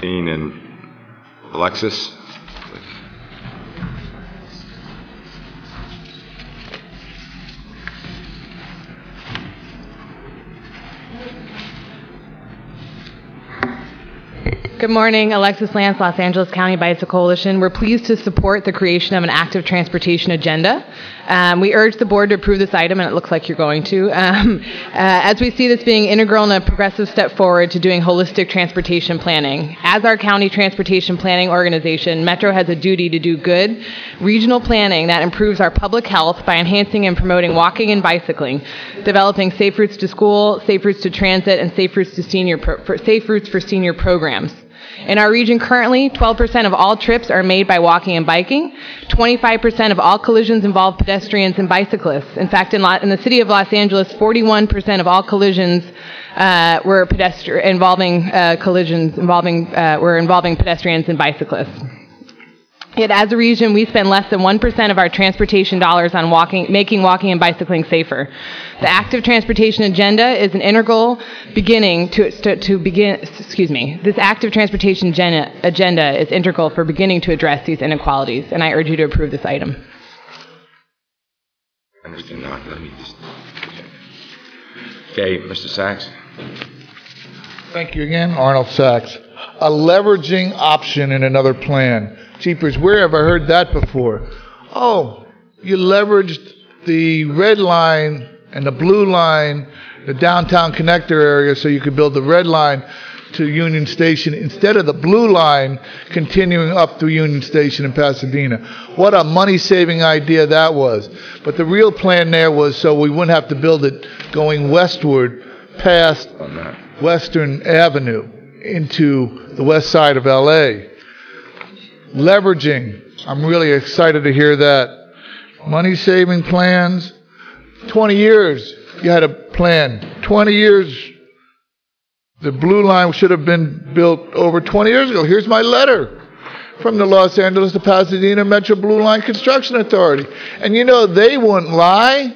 Dean and Alexis. Good morning, Alexis Lance, Los Angeles County Bicycle Coalition. We're pleased to support the creation of an active transportation agenda. We urge the board to approve this item, and it looks like you're going to, as we see this being integral and a progressive step forward to doing holistic transportation planning. As our county transportation planning organization, Metro has a duty to do good regional planning that improves our public health by enhancing and promoting walking and bicycling, developing safe routes to school, safe routes to transit, and safe routes for senior programs. In our region currently, 12% of all trips are made by walking and biking. 25% of all collisions involve pedestrians and bicyclists. In fact, in the city of Los Angeles, 41% of all collisions were involving pedestrians and bicyclists. Yet, as a region, we spend less than 1% of our transportation dollars on making walking and bicycling safer. The active transportation agenda is an integral beginning This active transportation agenda is integral for beginning to address these inequalities, and I urge you to approve this item. Okay, Mr. Sachs. Thank you again, Arnold Sachs. A leveraging option in another plan. Jeepers, where have I heard that before? Oh, you leveraged the red line and the blue line, the downtown connector area, so you could build the red line to Union Station instead of the blue line continuing up through Union Station in Pasadena. What a money-saving idea that was. But the real plan there was so we wouldn't have to build it going westward past Western Avenue into the west side of L.A. Leveraging. I'm really excited to hear that. Money-saving plans. 20 years you had a plan. 20 years. The blue line should have been built over 20 years ago. Here's my letter from the Los Angeles to Pasadena Metro Blue Line Construction Authority. And you know, they wouldn't lie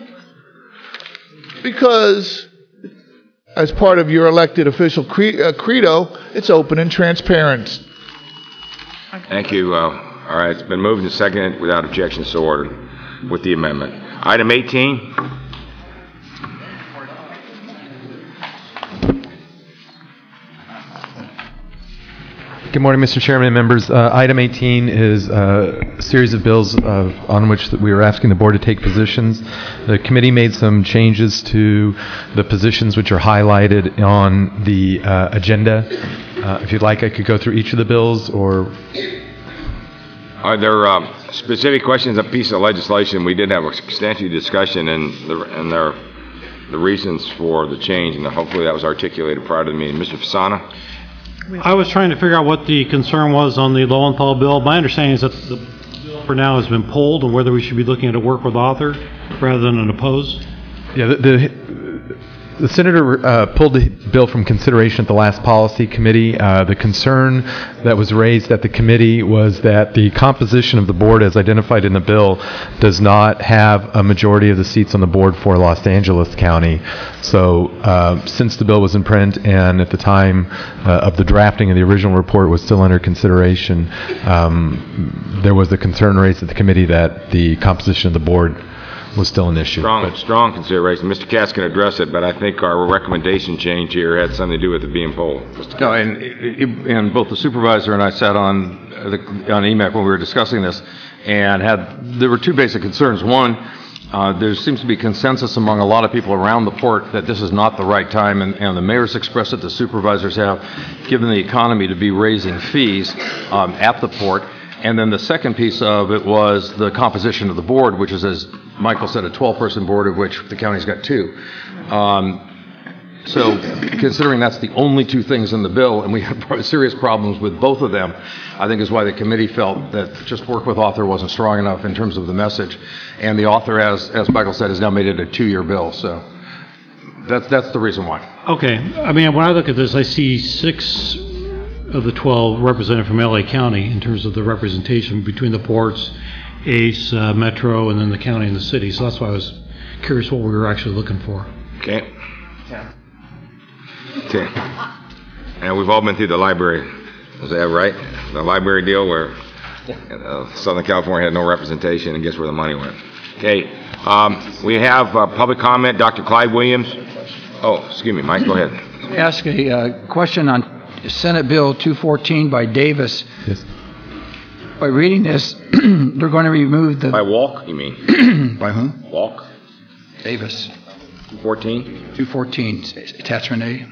because as part of your elected official credo, it's open and transparent. Thank you. All right, it's been moved and seconded without objection, so ordered with the amendment. Item 18. Good morning, Mr. Chairman and members. Item 18 is a series of bills on which we are asking the board to take positions. The committee made some changes to the positions which are highlighted on the agenda. If you'd like, I could go through each of the bills, or... Are there specific questions on a piece of legislation? We did have a extensive discussion and the reasons for the change, and hopefully that was articulated prior to the meeting. Mr. Fasana? I was trying to figure out what the concern was on the Lowenthal bill. My understanding is that the bill for now has been pulled, and whether we should be looking at a work with author rather than an opposed. Yeah, the senator pulled the bill from consideration at the last policy committee. The concern that was raised at the committee was that the composition of the board as identified in the bill does not have a majority of the seats on the board for Los Angeles County. So since the bill was in print and at the time of the drafting of the original report was still under consideration, there was a concern raised at the committee that the composition of the board was still an issue. Strong consideration. Mr. Cass can address it, but I think our recommendation change here had something to do with it being pulled. No, and both the supervisor and I sat on EMAC when we were discussing this, and there were two basic concerns. One, there seems to be consensus among a lot of people around the port that this is not the right time, and the mayor's expressed it, the supervisors have, given the economy to be raising fees at the port. And then the second piece of it was the composition of the board, which is, as Michael said, a 12-person board, of which the county's got 2. So considering that's the only 2 things in the bill, and we have serious problems with both of them, I think is why the committee felt that just work with author wasn't strong enough in terms of the message. And the author, as Michael said, has now made it a 2-year bill. So that's the reason why. Okay. I mean, when I look at this, I see 6 of the 12 represented from LA County in terms of the representation between the ports, ACE, Metro, and then the county and the city. So that's why I was curious what we were actually looking for. Okay. Okay. And we've all been through the library Is that right? The library deal where Southern California had no representation, and guess where the money went? Okay, we have public comment. Dr. Clyde Williams. Oh, excuse me, Mike, go ahead. Let me ask a question on Senate Bill 214 by Davis. Yes. By reading this, they're going to remove the... By Walk, you mean? By whom? Walk? Davis. 14? 214, attachment A.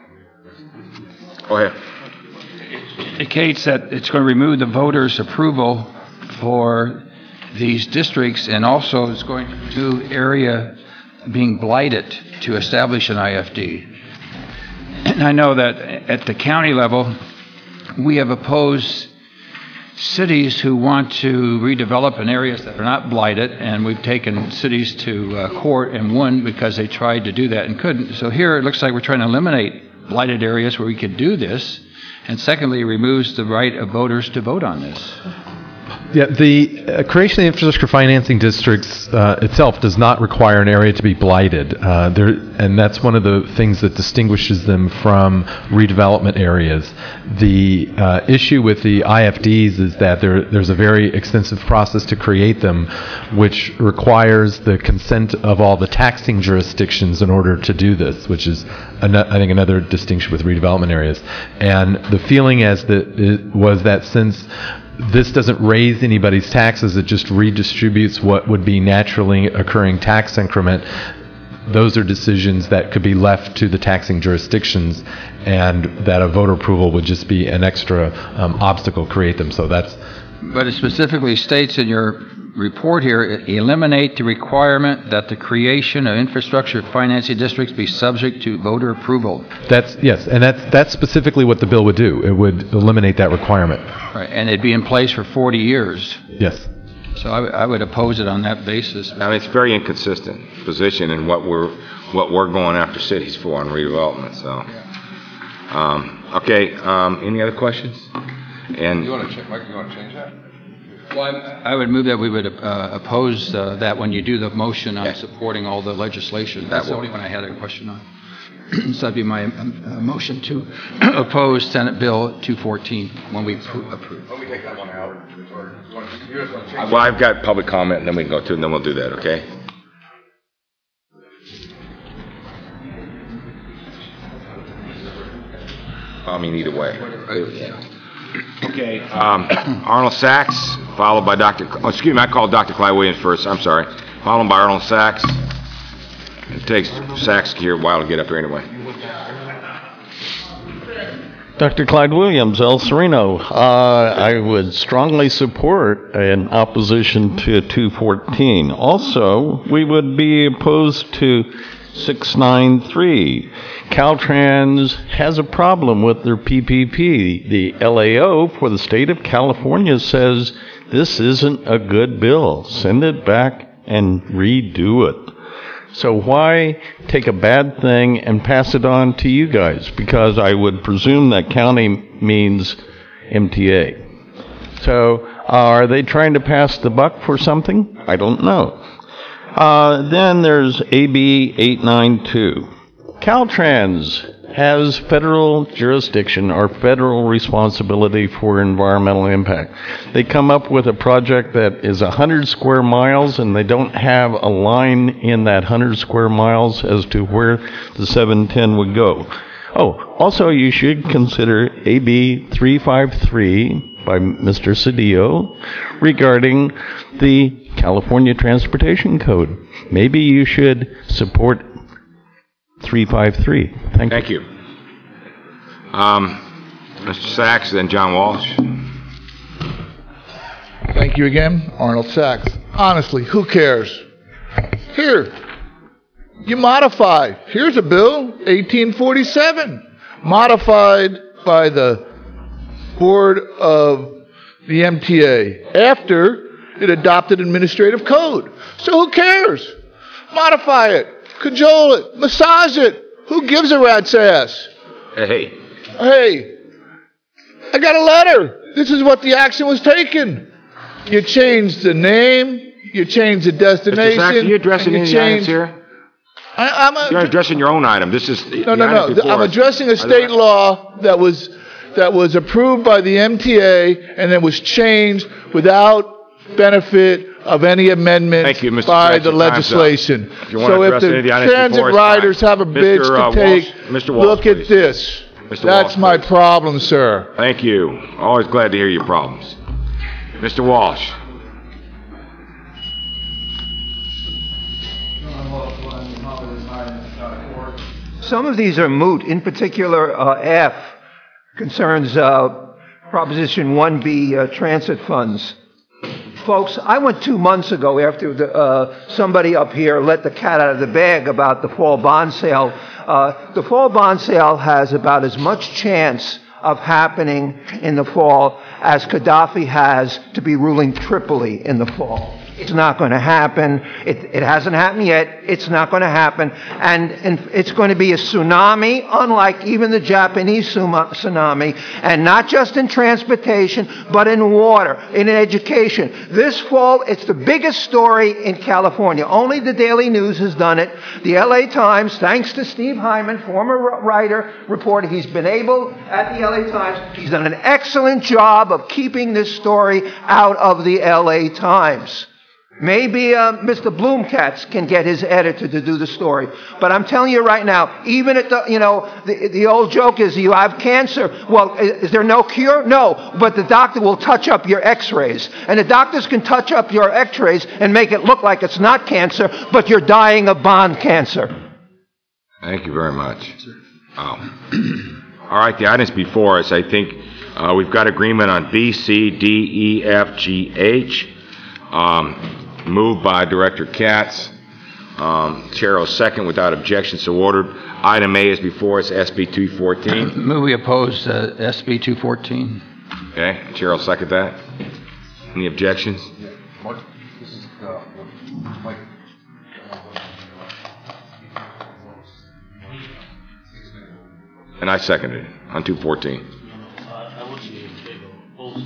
Go ahead. Indicates that it's going to remove the voters' approval for these districts, and also it's going to do area being blighted to establish an IFD. And I know that at the county level, we have opposed cities who want to redevelop in areas that are not blighted, and we've taken cities to court and won because they tried to do that and couldn't. So here it looks like we're trying to eliminate blighted areas where we could do this, and secondly, it removes the right of voters to vote on this. Yeah, the creation of infrastructure financing districts itself does not require an area to be blighted, and that's one of the things that distinguishes them from redevelopment areas. The issue with the IFDs is that there's a very extensive process to create them, which requires the consent of all the taxing jurisdictions in order to do this, which is, I think, another distinction with redevelopment areas. And the feeling was that since this doesn't raise anybody's taxes, it just redistributes what would be naturally occurring tax increment. Those are decisions that could be left to the taxing jurisdictions, and that a voter approval would just be an extra obstacle to create them. So that's. But it specifically states in your report here, eliminate the requirement that the creation of infrastructure financing districts be subject to voter approval. Yes, and that's specifically what the bill would do. It would eliminate that requirement. Right, and it'd be in place for 40 years. Yes. So I would oppose it on that basis. I mean, it's very inconsistent position in what we're going after cities for on redevelopment. So, okay. Any other questions? And You want to check, Mike? You want to change that? Well, I would move that we would oppose that when you do the motion on supporting all the legislation. That's the only one I had a question on. So that'd be my motion to oppose Senate Bill 214 when we approve. Let me take that one out. well, I've got public comment, and then we can go to, and then we'll do that. Okay. I mean, either way. Okay. Arnold Sachs, followed by excuse me, I called Dr. Clyde Williams first. I'm sorry. Followed by Arnold Sachs. It takes Sachs here a while to get up here anyway. Dr. Clyde Williams, El Sereno. I would strongly support an opposition to 214. Also, we would be opposed to 693. Caltrans has a problem with their PPP. The LAO for the state of California says this isn't a good bill. Send it back and redo it. So why take a bad thing and pass it on to you guys? Because I would presume that county means MTA. So are they trying to pass the buck for something? I don't know. Then there's AB 892. Caltrans has federal jurisdiction or federal responsibility for environmental impact. They come up with a project that is 100 square miles, and they don't have a line in that 100 square miles as to where the 710 would go. Oh, also you should consider AB 353 by Mr. Cedillo regarding the California Transportation Code. Maybe you should support 353. Thank you. Mr. Sachs, then John Walsh. Thank you again, Arnold Sachs. Honestly, who cares? Here, you modify. Here's a bill, 1847, modified by the Board of the MTA after it adopted administrative code. So who cares? Modify it, cajole it, massage it. Who gives a rat's ass? Hey. Hey, I got a letter. This is what the action was taken. You changed the name, you changed the destination. Mr. Sachs, are you addressing any items here? You're addressing your own item. This is no. I'm addressing a state law that was that was approved by the MTA and then was changed without benefit of any amendments Thank you, Mr. by Scratch, the your time's up. legislation. If you want to So if address any the of the items transit before us, riders fine. have a bitch Mr. to Walsh, take, Mr. Walsh, look at please. this. Mr. That's Walsh, my please. problem, sir. Thank you. Always glad to hear your problems. Mr. Walsh. Some of these are moot. In particular, F concerns Proposition 1B transit funds. Folks, I went 2 months ago after somebody up here let the cat out of the bag about the fall bond sale. The fall bond sale has about as much chance of happening in the fall as Gaddafi has to be ruling Tripoli in the fall. It's not going to happen. It hasn't happened yet. It's not going to happen. And it's going to be a tsunami, unlike even the Japanese tsunami, and not just in transportation, but in water, in education. This fall, it's the biggest story in California. Only the Daily News has done it. The LA Times, thanks to Steve Hyman, former writer, reporter, he's been able, at the LA Times, he's done an excellent job of keeping this story out of the LA Times. Maybe Mr. Bloomkatz can get his editor to do the story. But I'm telling you right now, even at the old joke is you have cancer. Well, is there no cure? No. But the doctor will touch up your x-rays. And the doctors can touch up your x-rays and make it look like it's not cancer, but you're dying of bond cancer. Thank you very much. All right, the items before us, I think we've got agreement on B, C, D, E, F, G, H. Moved by Director Katz. Chair will second without objection, so ordered. Item A is before us, SB 214. Move we oppose SB 214. Okay, Chair will second that. Any objections? And I seconded it on 214. I would be in favor of opposing.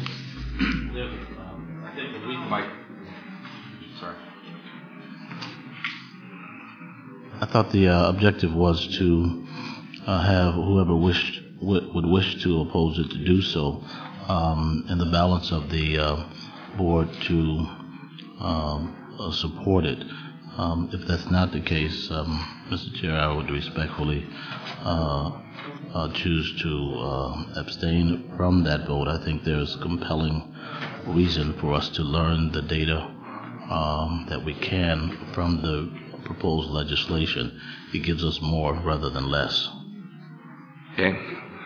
I think the reason why. Sorry. I thought the objective was to have whoever would wish to oppose it to do so, and the balance of the board to support it. If that's not the case, Mr. Chair, I would respectfully choose to abstain from that vote. I think there's compelling reason for us to learn the data that we can from the proposed legislation. It gives us more rather than less. Okay.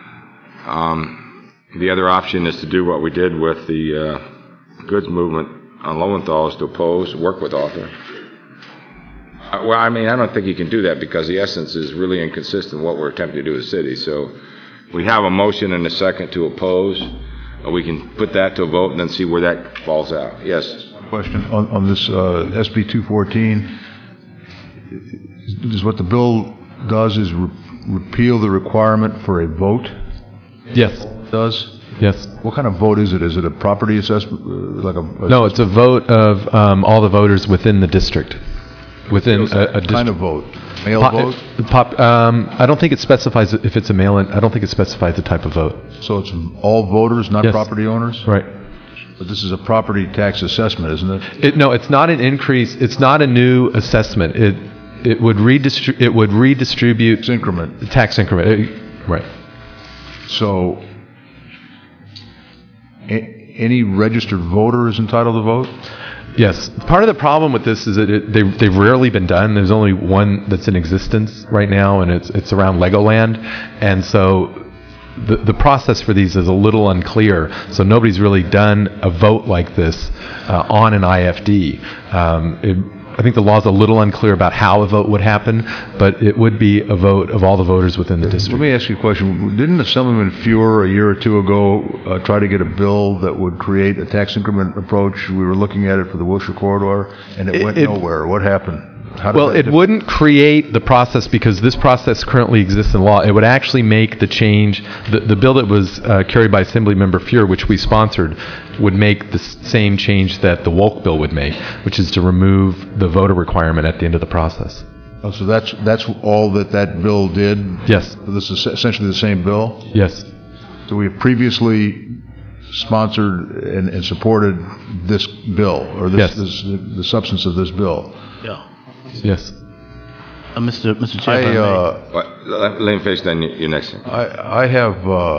The other option is to do what we did with the goods movement on Lowenthal, is to oppose, work with Arthur. Well, I mean, I don't think you can do that because the essence is really inconsistent with what we're attempting to do as a city. So we have a motion and a second to oppose. We can put that to a vote and then see where that falls out. Yes? Question on this SB 214. Is what the bill does is repeal the requirement for a vote? Yes. It does? Yes. What kind of vote is it? Is it a property assessment? No, it's a vote of all the voters within the district. Within a district. Kind of vote? Mail vote? I don't think it specifies if it's a mail-in. I don't think it specifies the type of vote. So it's all voters, not Yes. property owners? Right. But this is a property tax assessment, isn't it? No, it's not an increase. It's not a new assessment. It would redistribute It's increment. the tax increment. Right. So any registered voter is entitled to vote? Yes. Part of the problem with this is that they've rarely been done. There's only one that's in existence right now, and it's around Legoland. And so the process for these is a little unclear. So nobody's really done a vote like this on an IFD. I think the law's a little unclear about how a vote would happen, but it would be a vote of all the voters within the district. Let me ask you a question. Didn't Assemblyman Fuhrer a year or two ago try to get a bill that would create a tax increment approach? We were looking at it for the Wilshire Corridor, and it went nowhere. What happened? Well, it wouldn't create the process because this process currently exists in law. It would actually make the change. The bill that was carried by Assemblymember Fuhrer, which we sponsored, would make the same change that the Wolk bill would make, which is to remove the voter requirement at the end of the process. Oh, so that's all that bill did? Yes. This is essentially the same bill? Yes. So we have previously sponsored and supported this bill, or Yes. the substance of this bill. Yeah. Yes. Mr. Chair, if I may. Let me finish, then you're next. I have,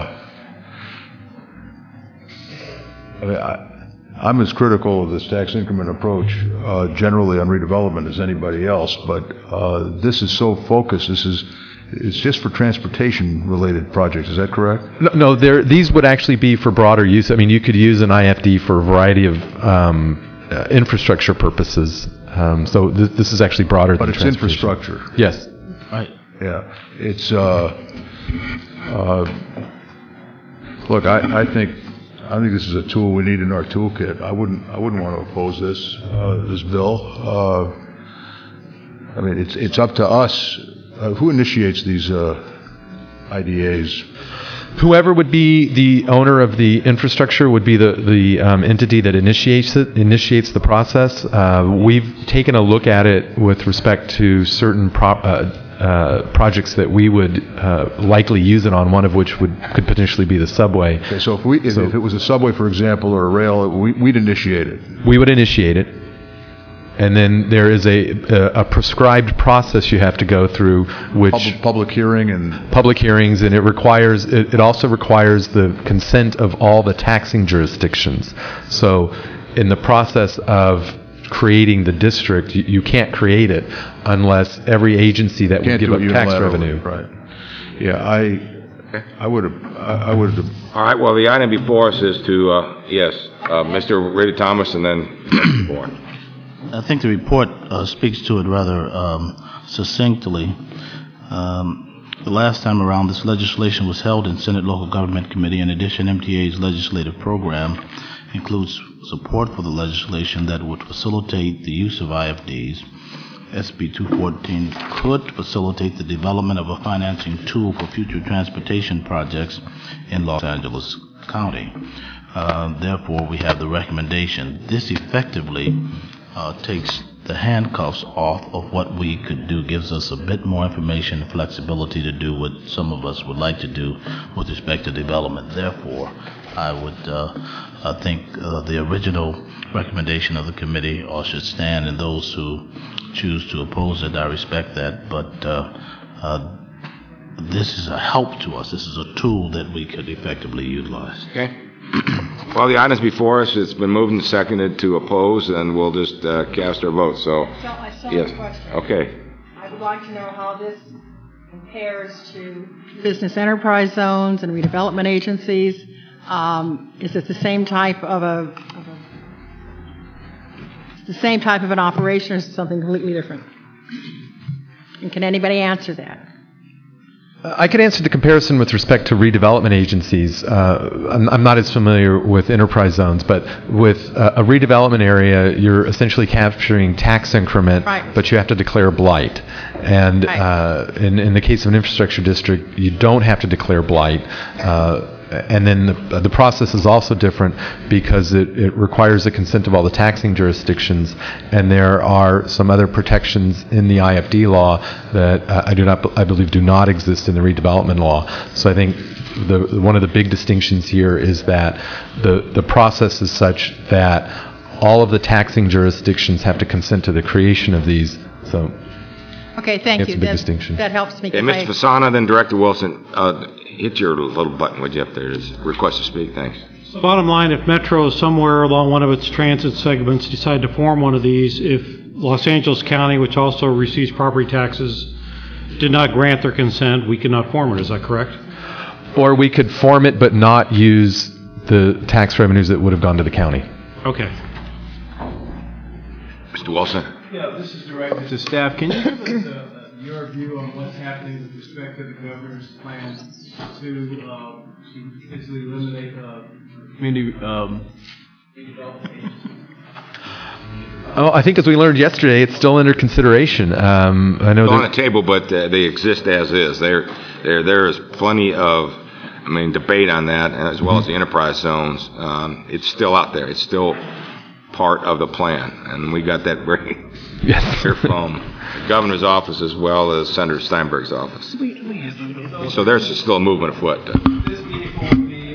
I'm as critical of this tax increment approach generally on redevelopment as anybody else, but this is so focused. It's just for transportation-related projects. Is that correct? No, these would actually be for broader use. I mean, you could use an IFD for a variety of infrastructure purposes. So this is actually broader But than it's transportation. infrastructure. Yes. Right. Yeah. It's, look, I think this is a tool we need in our toolkit. I wouldn't want to oppose this bill. I mean, it's up to us. Who initiates these IDAs? Whoever would be the owner of the infrastructure would be the entity that initiates the process. We've taken a look at it with respect to certain projects that we would likely use it on, one of which could potentially be the subway. Okay, so if it was a subway, for example, or a rail, we'd initiate it. We would initiate it. And then there is a prescribed process you have to go through, which public hearing and public hearings, and it also requires the consent of all the taxing jurisdictions. So, in the process of creating the district, you can't create it unless every agency that would give up tax revenue. Right. Yeah, I would have. All right, well, the item before us is to, Mr. Ray Thomas, and then Mr. Bourne. I think the report speaks to it rather succinctly. The last time around, this legislation was held in Senate Local Government Committee. In addition, MTA's legislative program includes support for the legislation that would facilitate the use of IFDs. SB 214 could facilitate the development of a financing tool for future transportation projects in Los Angeles County. Therefore, we have the recommendation. This effectively takes the handcuffs off of what we could do, gives us a bit more information and flexibility to do what some of us would like to do with respect to development. Therefore, I think the original recommendation of the committee should stand, and those who choose to oppose it, I respect that, but this is a help to us. This is a tool that we could effectively utilize. Okay. Well, the item's before us. It's been moved and seconded to oppose, and we'll just cast our vote. So, I still yes. have a question. Okay. I would like to know how this compares to business enterprise zones and redevelopment agencies. Is it the same type of an operation, or is it something completely different? And can anybody answer that? I could answer the comparison with respect to redevelopment agencies. I'm not as familiar with enterprise zones, but with a redevelopment area, you're essentially capturing tax increment, right, but you have to declare blight. And right, in the case of an infrastructure district, you don't have to declare blight. And then the process is also different because it requires the consent of all the taxing jurisdictions, and there are some other protections in the IFD law that I believe do not exist in the redevelopment law. So I think one of the big distinctions here is that the process is such that all of the taxing jurisdictions have to consent to the creation of these. So okay, thank you. It's a big distinction. That helps me. Okay, Mr. Fasana, then Director Wilson. Hit your little button, would you, up there? Request to speak. Thanks. So bottom line, if Metro somewhere along one of its transit segments decide to form one of these, if Los Angeles County, which also receives property taxes, did not grant their consent, we cannot form it. Is that correct? Or we could form it but not use the tax revenues that would have gone to the county. Okay. Mr. Wilson. Yeah, this is directed to staff. Can you give us your view on what's happening with respect to the governor's plan to potentially eliminate community development agencies? Oh, I think as we learned yesterday, it's still under consideration. I know on the table, but they exist as is. There is plenty of, debate on that, as well as the enterprise zones. It's still out there. It's still part of the plan, and we got that very clear from the governor's office as well as Senator Steinberg's office. So there's still a movement afoot. This vehicle would be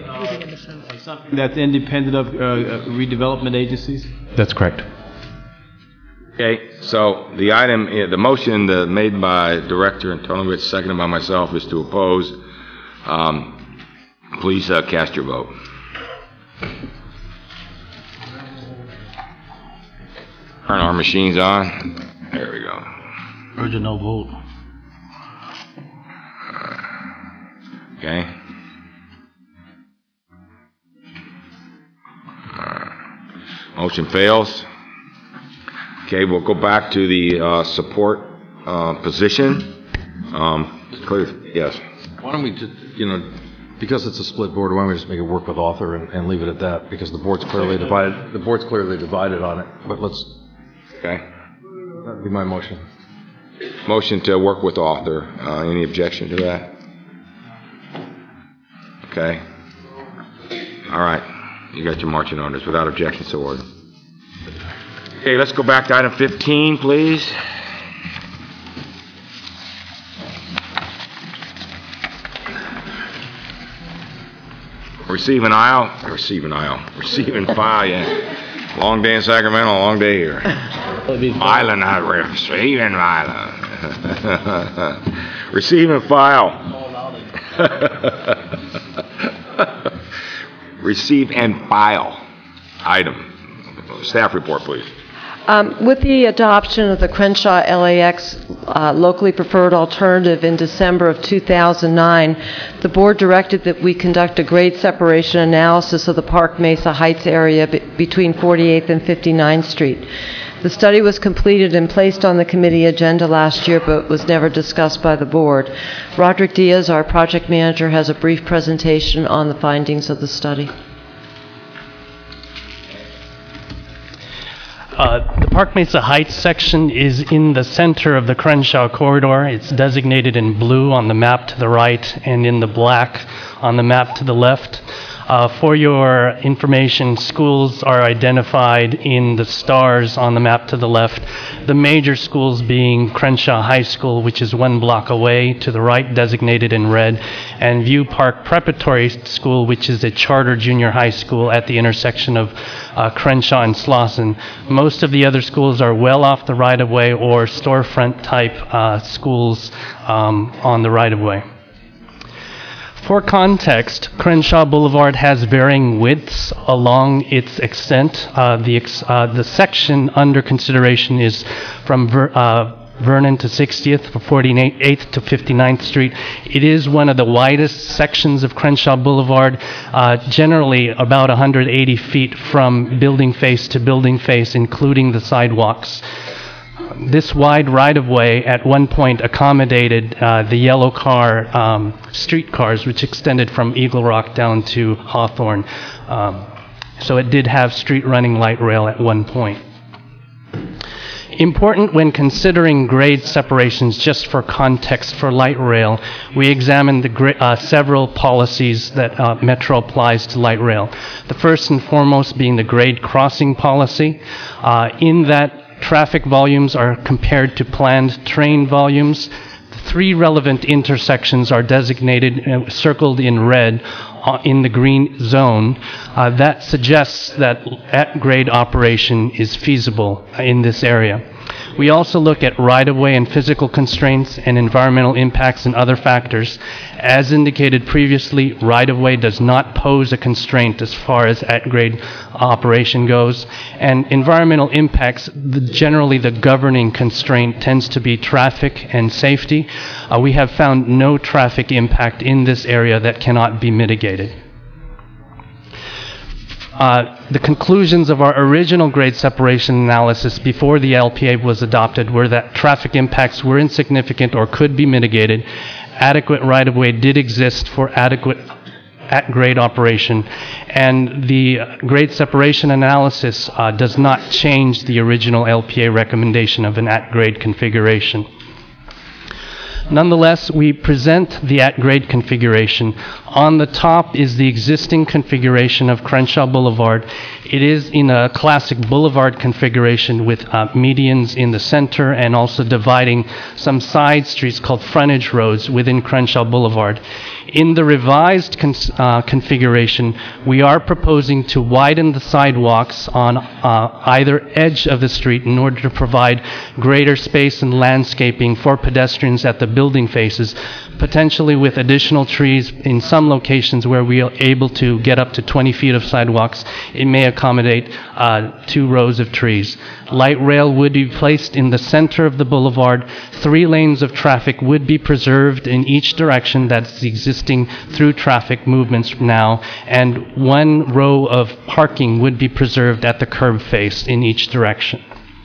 something that's independent of redevelopment agencies? That's correct. Okay, so the item, the motion made by Director Antonovich, seconded by myself, is to oppose. Please cast your vote. Turn our machines on. There we go. Original vote. Okay. Motion fails. Okay, we'll go back to the support position. Clear, yes. Why don't we just, because it's a split board, why don't we just make it work with author and leave it at that? Because the board's clearly divided. The board's clearly divided on it. But let's. Okay. That'd be my motion. Motion to work with author. Any objection to that? Okay. All right. You got your marching orders without objection, so ordered. Okay, let's go back to item 15, please. Receive and file, yeah. Long day in Sacramento, long day here. Filing, not receive and file. Receive and file. Receive and file item. Staff report, please. With the adoption of the Crenshaw LAX locally preferred alternative in December of 2009, the board directed that we conduct a grade separation analysis of the Park Mesa Heights area between 48th and 59th Street. The study was completed and placed on the committee agenda last year, but was never discussed by the board. Roderick Diaz, our project manager, has a brief presentation on the findings of the study. The Park Mesa Heights section is in the center of the Crenshaw corridor. It's designated in blue on the map to the right and in the black on the map to the left. For your information, schools are identified in the stars on the map to the left. The major schools being Crenshaw High School, which is 1 block away, to the right, designated in red, and View Park Preparatory School, which is a charter junior high school at the intersection of Crenshaw and Slauson. Most of the other schools are well off the right-of-way or storefront-type schools on the right-of-way. For context, Crenshaw Boulevard has varying widths along its extent. The section under consideration is from Vernon to 60th, from 48th to 59th Street. It is one of the widest sections of Crenshaw Boulevard, generally about 180 feet from building face to building face, including the sidewalks. This wide right-of-way at one point accommodated the yellow car streetcars, which extended from Eagle Rock down to Hawthorne. So it did have street-running light rail at one point. Important when considering grade separations, just for context for light rail, we examined the several policies that Metro applies to light rail. The first and foremost being the grade crossing policy. In that, traffic volumes are compared to planned train volumes. The 3 relevant intersections are designated, circled in red, in the green zone. That suggests that at-grade operation is feasible in this area. We also look at right-of-way and physical constraints and environmental impacts and other factors. As indicated previously, right-of-way does not pose a constraint as far as at-grade operation goes. And environmental impacts, generally the governing constraint tends to be traffic and safety. We have found no traffic impact in this area that cannot be mitigated. The conclusions of our original grade separation analysis before the LPA was adopted were that traffic impacts were insignificant or could be mitigated. Adequate right-of-way did exist for adequate at-grade operation, and the grade separation analysis does not change the original LPA recommendation of an at-grade configuration. Nonetheless, we present the at-grade configuration. On the top is the existing configuration of Crenshaw Boulevard. It is in a classic boulevard configuration with medians in the center and also dividing some side streets called frontage roads within Crenshaw Boulevard. In the revised configuration, we are proposing to widen the sidewalks on either edge of the street in order to provide greater space and landscaping for pedestrians at the building faces, potentially with additional trees in some locations where we are able to get up to 20 feet of sidewalks. It may accommodate 2 rows of trees. Light rail would be placed in the center of the boulevard. 3 lanes of traffic would be preserved in each direction. That's the existing through traffic movements now, and 1 row of parking would be preserved at the curb face in each direction.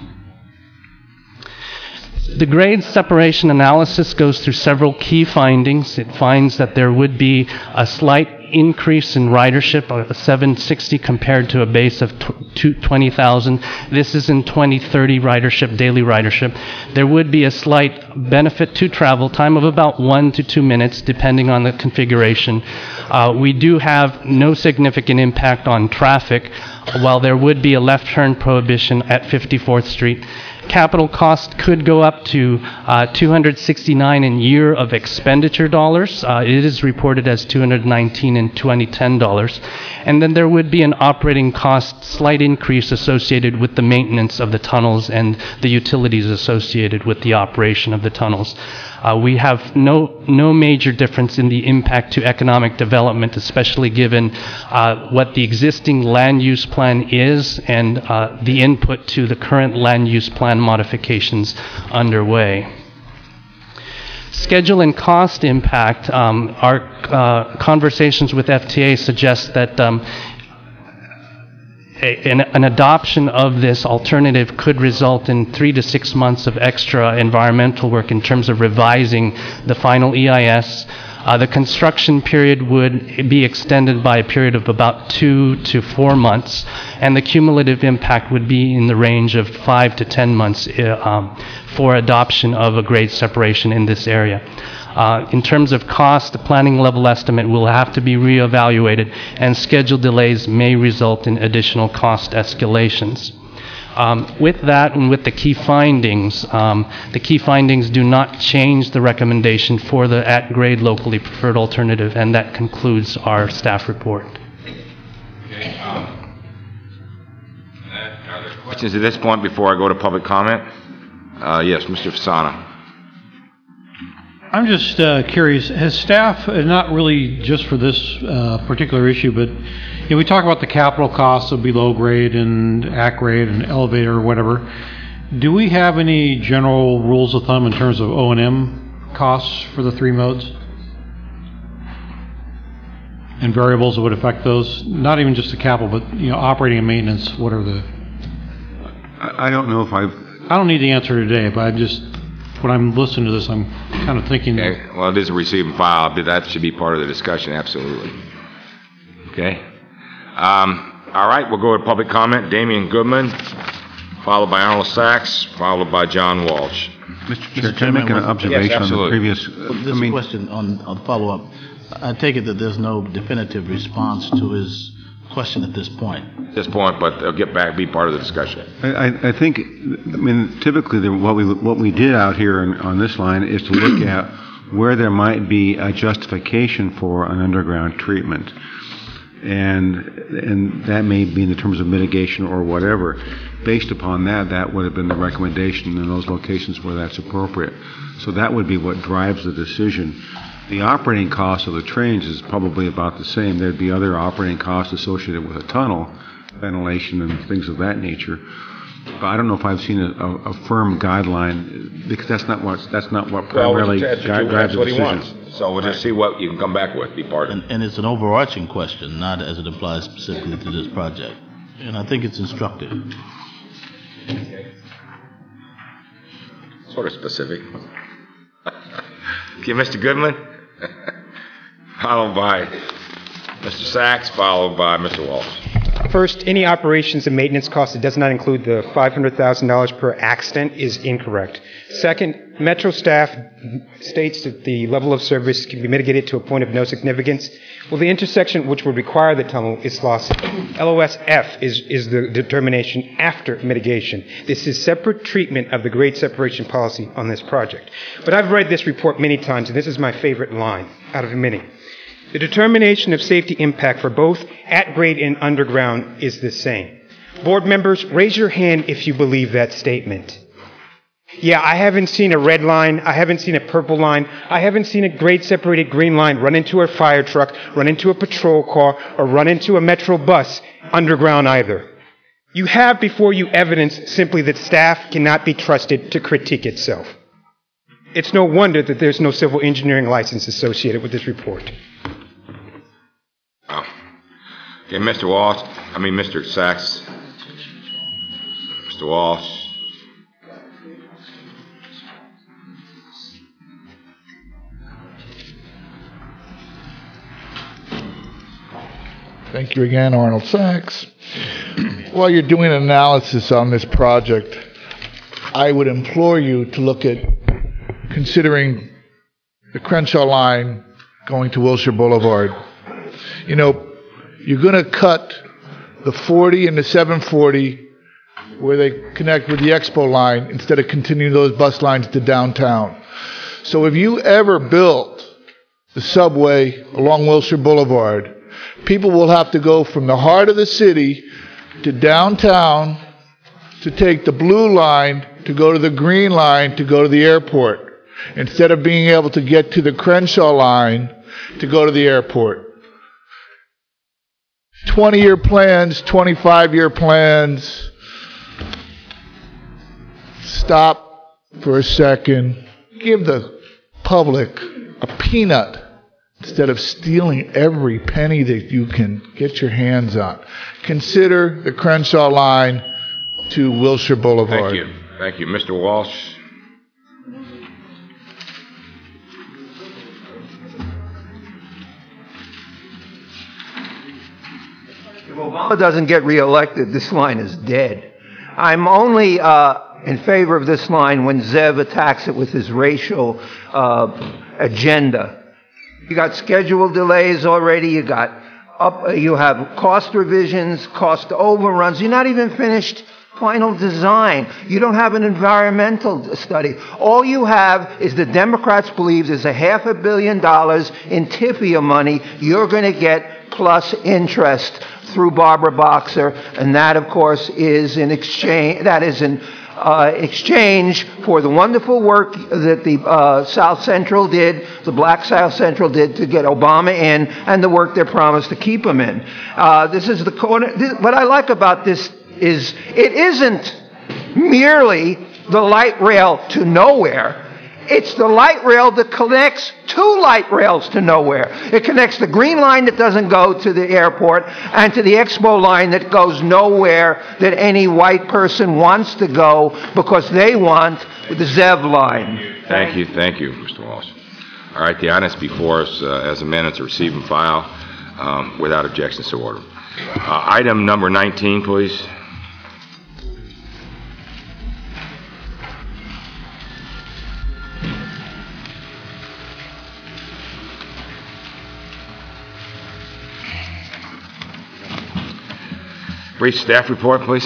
The grade separation analysis goes through several key findings. It finds that there would be a slight increase in ridership of 760 compared to a base of 20,000. This is in 2030 ridership, daily ridership. There would be a slight benefit to travel time of about 1 to 2 minutes, depending on the configuration. We do have no significant impact on traffic, while there would be a left turn prohibition at 54th Street. Capital cost could go up to $269 in year of expenditure dollars. It is reported as $219 in 2010 dollars. And then there would be an operating cost slight increase associated with the maintenance of the tunnels and the utilities associated with the operation of the tunnels. We have no major difference in the impact to economic development, especially given what the existing land use plan is and the input to the current land use plan modifications underway. Schedule and cost impact. Our conversations with FTA suggest that an adoption of this alternative could result in 3 to 6 months of extra environmental work in terms of revising the final EIS. The construction period would be extended by a period of about 2 to 4 months, and the cumulative impact would be in the range of 5 to 10 months for adoption of a grade separation in this area. In terms of cost, the planning level estimate will have to be reevaluated, and schedule delays may result in additional cost escalations. With that and with the key findings do not change the recommendation for the at-grade locally preferred alternative, and that concludes our staff report. Okay. Are there questions at this point before I go to public comment? Yes, Mr. Fasano. I'm just curious, has staff, not really just for this particular issue, but we talk about the capital costs of below grade and at grade and elevator or whatever. Do we have any general rules of thumb in terms of O&M costs for the 3 modes? And variables that would affect those? Not even just the capital, but operating and maintenance, what are the... I don't know if I've... I don't need the answer today, but I'm just... When I'm listening to this, I'm kind of thinking... Okay. Well, it is a receive and file, but that should be part of the discussion, absolutely. Okay. All right, we'll go to public comment. Damian Goodman, followed by Arnold Sachs, followed by John Walsh. Mr. Chair, can I make an observation on the previous... This question on follow-up. I take it that there's no definitive response to his question at this point. At this point, but they'll get back, be part of the discussion. I think, typically what we did out here on this line is to look at where there might be a justification for an underground treatment. And that may be in the terms of mitigation or whatever. Based upon that, that would have been the recommendation in those locations where that's appropriate. So that would be what drives the decision. The operating cost of the trains is probably about the same. There'd be other operating costs associated with a tunnel, ventilation and things of that nature. But I don't know if I've seen a firm guideline, because that's not what primarily drives the decision. Wants. So we'll just see what you can come back with, be part of it. And it's an overarching question, not as it applies specifically to this project. And I think it's instructive. Okay. Sort of specific. Okay, Mr. Goodman, followed by Mr. Sachs, followed by Mr. Walsh. First, any operations and maintenance cost that does not include the $500,000 per accident is incorrect. Second, Metro staff states that the level of service can be mitigated to a point of no significance. Well, the intersection which would require the tunnel is lost. LOSF is the determination after mitigation. This is separate treatment of the grade separation policy on this project. But I've read this report many times, and this is my favorite line out of the many. The determination of safety impact for both at-grade and underground is the same. Board members, raise your hand if you believe that statement. Yeah, I haven't seen a red line. I haven't seen a purple line. I haven't seen a grade-separated green line run into a fire truck, run into a patrol car, or run into a Metro bus underground either. You have before you evidence simply that staff cannot be trusted to critique itself. It's no wonder that there's no civil engineering license associated with this report. Oh. Okay, Mr. Sachs. Mr. Walsh. Thank you again, Arnold Sachs. While you're doing an analysis on this project, I would implore you to look at considering the Crenshaw line going to Wilshire Boulevard. You know, you're going to cut the 40 and the 740 where they connect with the Expo line instead of continuing those bus lines to downtown. So if you ever built the subway along Wilshire Boulevard, people will have to go from the heart of the city to downtown to take the blue line to go to the green line to go to the airport, instead of being able to get to the Crenshaw line to go to the airport. 20-year plans, 25-year plans. Stop for a second. Give the public a peanut instead of stealing every penny that you can get your hands on. Consider the Crenshaw line to Wilshire Boulevard. Thank you. Thank you. Mr. Walsh. If Obama doesn't get reelected, this line is dead. I'm only in favor of this line when Zev attacks it with his racial agenda. You got schedule delays already. You have cost revisions, cost overruns. You're not even finished final design. You don't have an environmental study. All you have is the Democrats believe there's $500 million in TIFIA money you're going to get plus interest through Barbara Boxer, and that, of course, is in exchange. That is in exchange for the wonderful work that the South Central did, the Black South Central did to get Obama in, and the work they promised to keep him in. This is the corner. What I like about this is it isn't merely the light rail to nowhere. It's the light rail that connects two light rails to nowhere. It connects the green line that doesn't go to the airport and to the Expo line that goes nowhere that any white person wants to go because they want the Zev line. Thank you, Mr. Walsh. All right, the item is before us as amended to receive and file without objections to order. Item number 19, please. Brief staff report, please.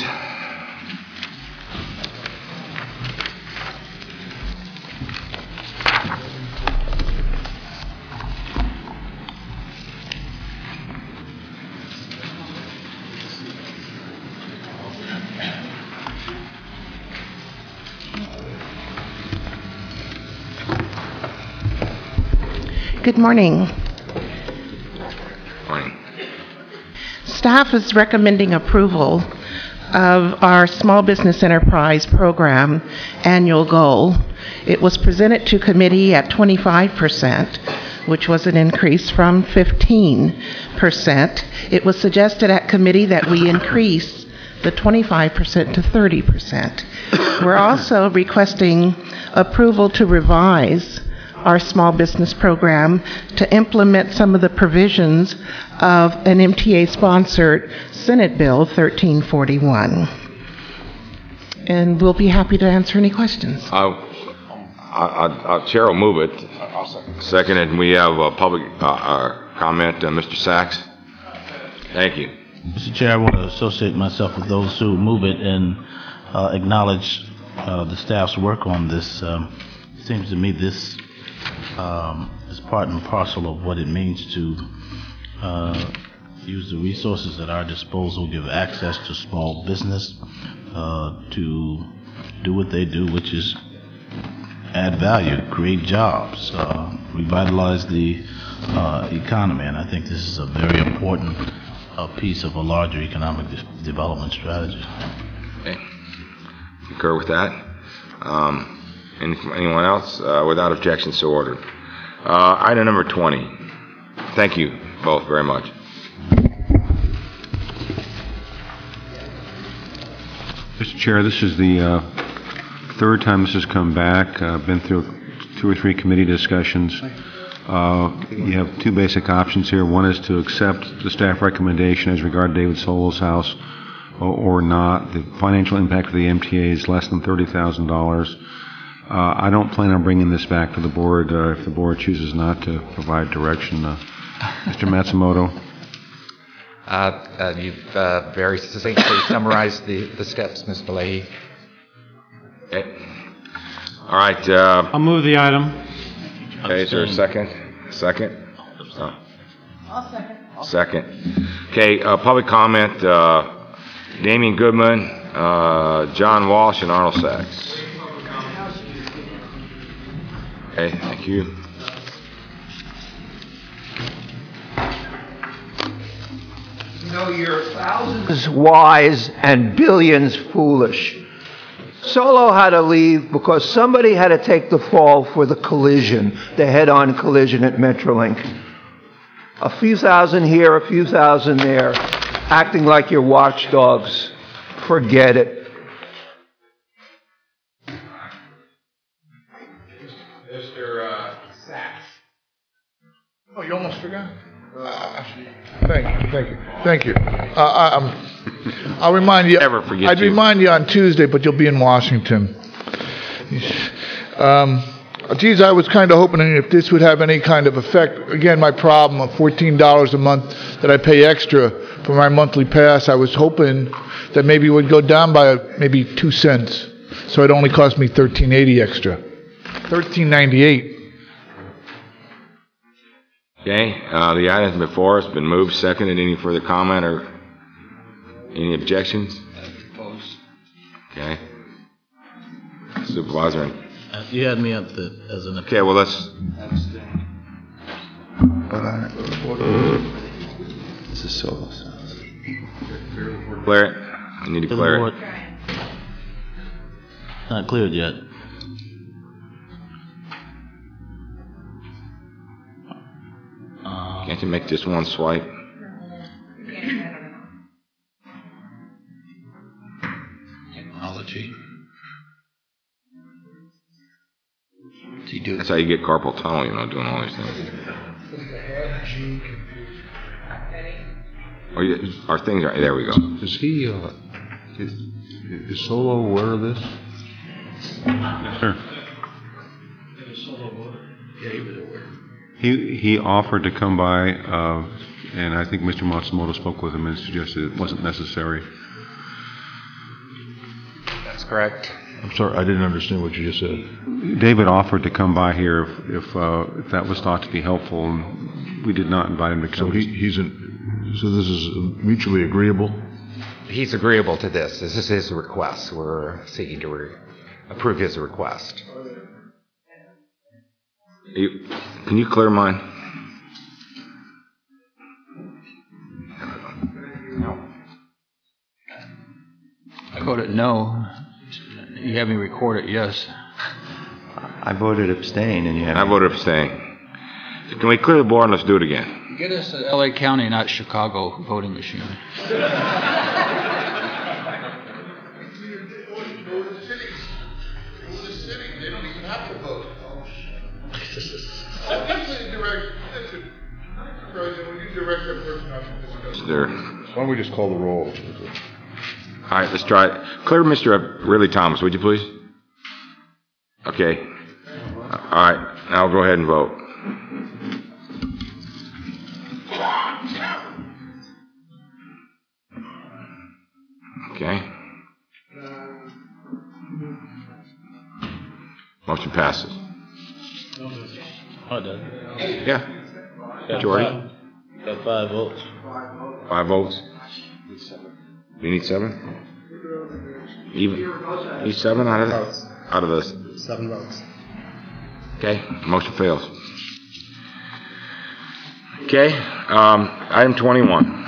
Good morning. Morning. Staff is recommending approval of our Small Business Enterprise Program annual goal. It was presented to committee at 25%, which was an increase from 15%. It was suggested at committee that we increase the 25% to 30%. We're also requesting approval to revise our small business program to implement some of the provisions of an MTA-sponsored Senate Bill 1341. And we'll be happy to answer any questions. Chair will move it. Second, and we have a public comment, Mr. Sachs. Thank you. Mr. Chair, I want to associate myself with those who move it and acknowledge the staff's work on this. It seems to me this is part and parcel of what it means to use the resources at our disposal, give access to small business to do what they do, which is add value, create jobs, revitalize the economy. And I think this is a very important piece of a larger economic development strategy. Okay. Concur with that. Anyone else? Without objection, so ordered. Item number 20. Thank you both very much. Mr. Chair, this is the third time this has come back. I've been through 2 or 3 committee discussions. You have 2 basic options here. One is to accept the staff recommendation as regard David Solo's house or not. The financial impact of the MTA is less than $30,000. I don't plan on bringing this back to the board if the board chooses not to provide direction. Mr. Matsumoto. You've very succinctly summarized the steps, Ms. Vallée. Okay. All right. I'll move the item. Okay, is there a second? Second? Oh. I'll second. Second. Okay, public comment, Damien Goodman, John Walsh, and Arnold Sachs. Okay, thank you. You know, you're thousands wise and billions foolish. Solo had to leave because somebody had to take the fall for the collision, the head-on collision at Metrolink. A few thousand here, a few thousand there, acting like you're watchdogs. Forget it. Mr. Sachs. Oh, you almost forgot? Thank you. I'll remind you. Never forget I'd remind you on Tuesday, but you'll be in Washington. Geez, I was kind of hoping if this would have any kind of effect. Again, my problem of $14 a month that I pay extra for my monthly pass. I was hoping that maybe it would go down by maybe 2 cents, so it only cost me $13.80 extra, $13.98. Okay, the item before us has been moved, seconded. Any further comment or any objections? Okay. Supervisor. You had me up as an... Okay, well, let's... This is Solo's house. Clear it. I need to clear it. Not cleared yet. Can't you make just one swipe? Technology. That's how you get carpal tunnel, doing all these things. Oh, yeah, our things are, there we go. Is he, is Solo aware of this? Yes, sir. He offered to come by, and I think Mr. Matsumoto spoke with him and suggested it wasn't necessary. That's correct. I'm sorry, I didn't understand what you just said. David offered to come by here if that was thought to be helpful, and we did not invite him to come. So this is mutually agreeable? He's agreeable to this. This is his request. We're seeking to approve his request. Can you clear mine? No. I voted no. You have me record it, yes. I voted abstain, and you have... I voted abstain. Can we clear the board and let's do it again? Get us an L.A. County, not Chicago, voting machine. They don't even have to vote. President, would you direct that person out to discuss? There. Why don't we just call the roll? All right, let's try it. Clear Mr. Ridley Thomas, would you please? Okay. All right, now we'll go ahead and vote. Okay. Motion passes. Oh, does it? Yeah. Majority. Got 5 votes. 5 votes. We need 7? Even. Need 7 out of the 7 votes. Okay, motion fails. Okay, item 21.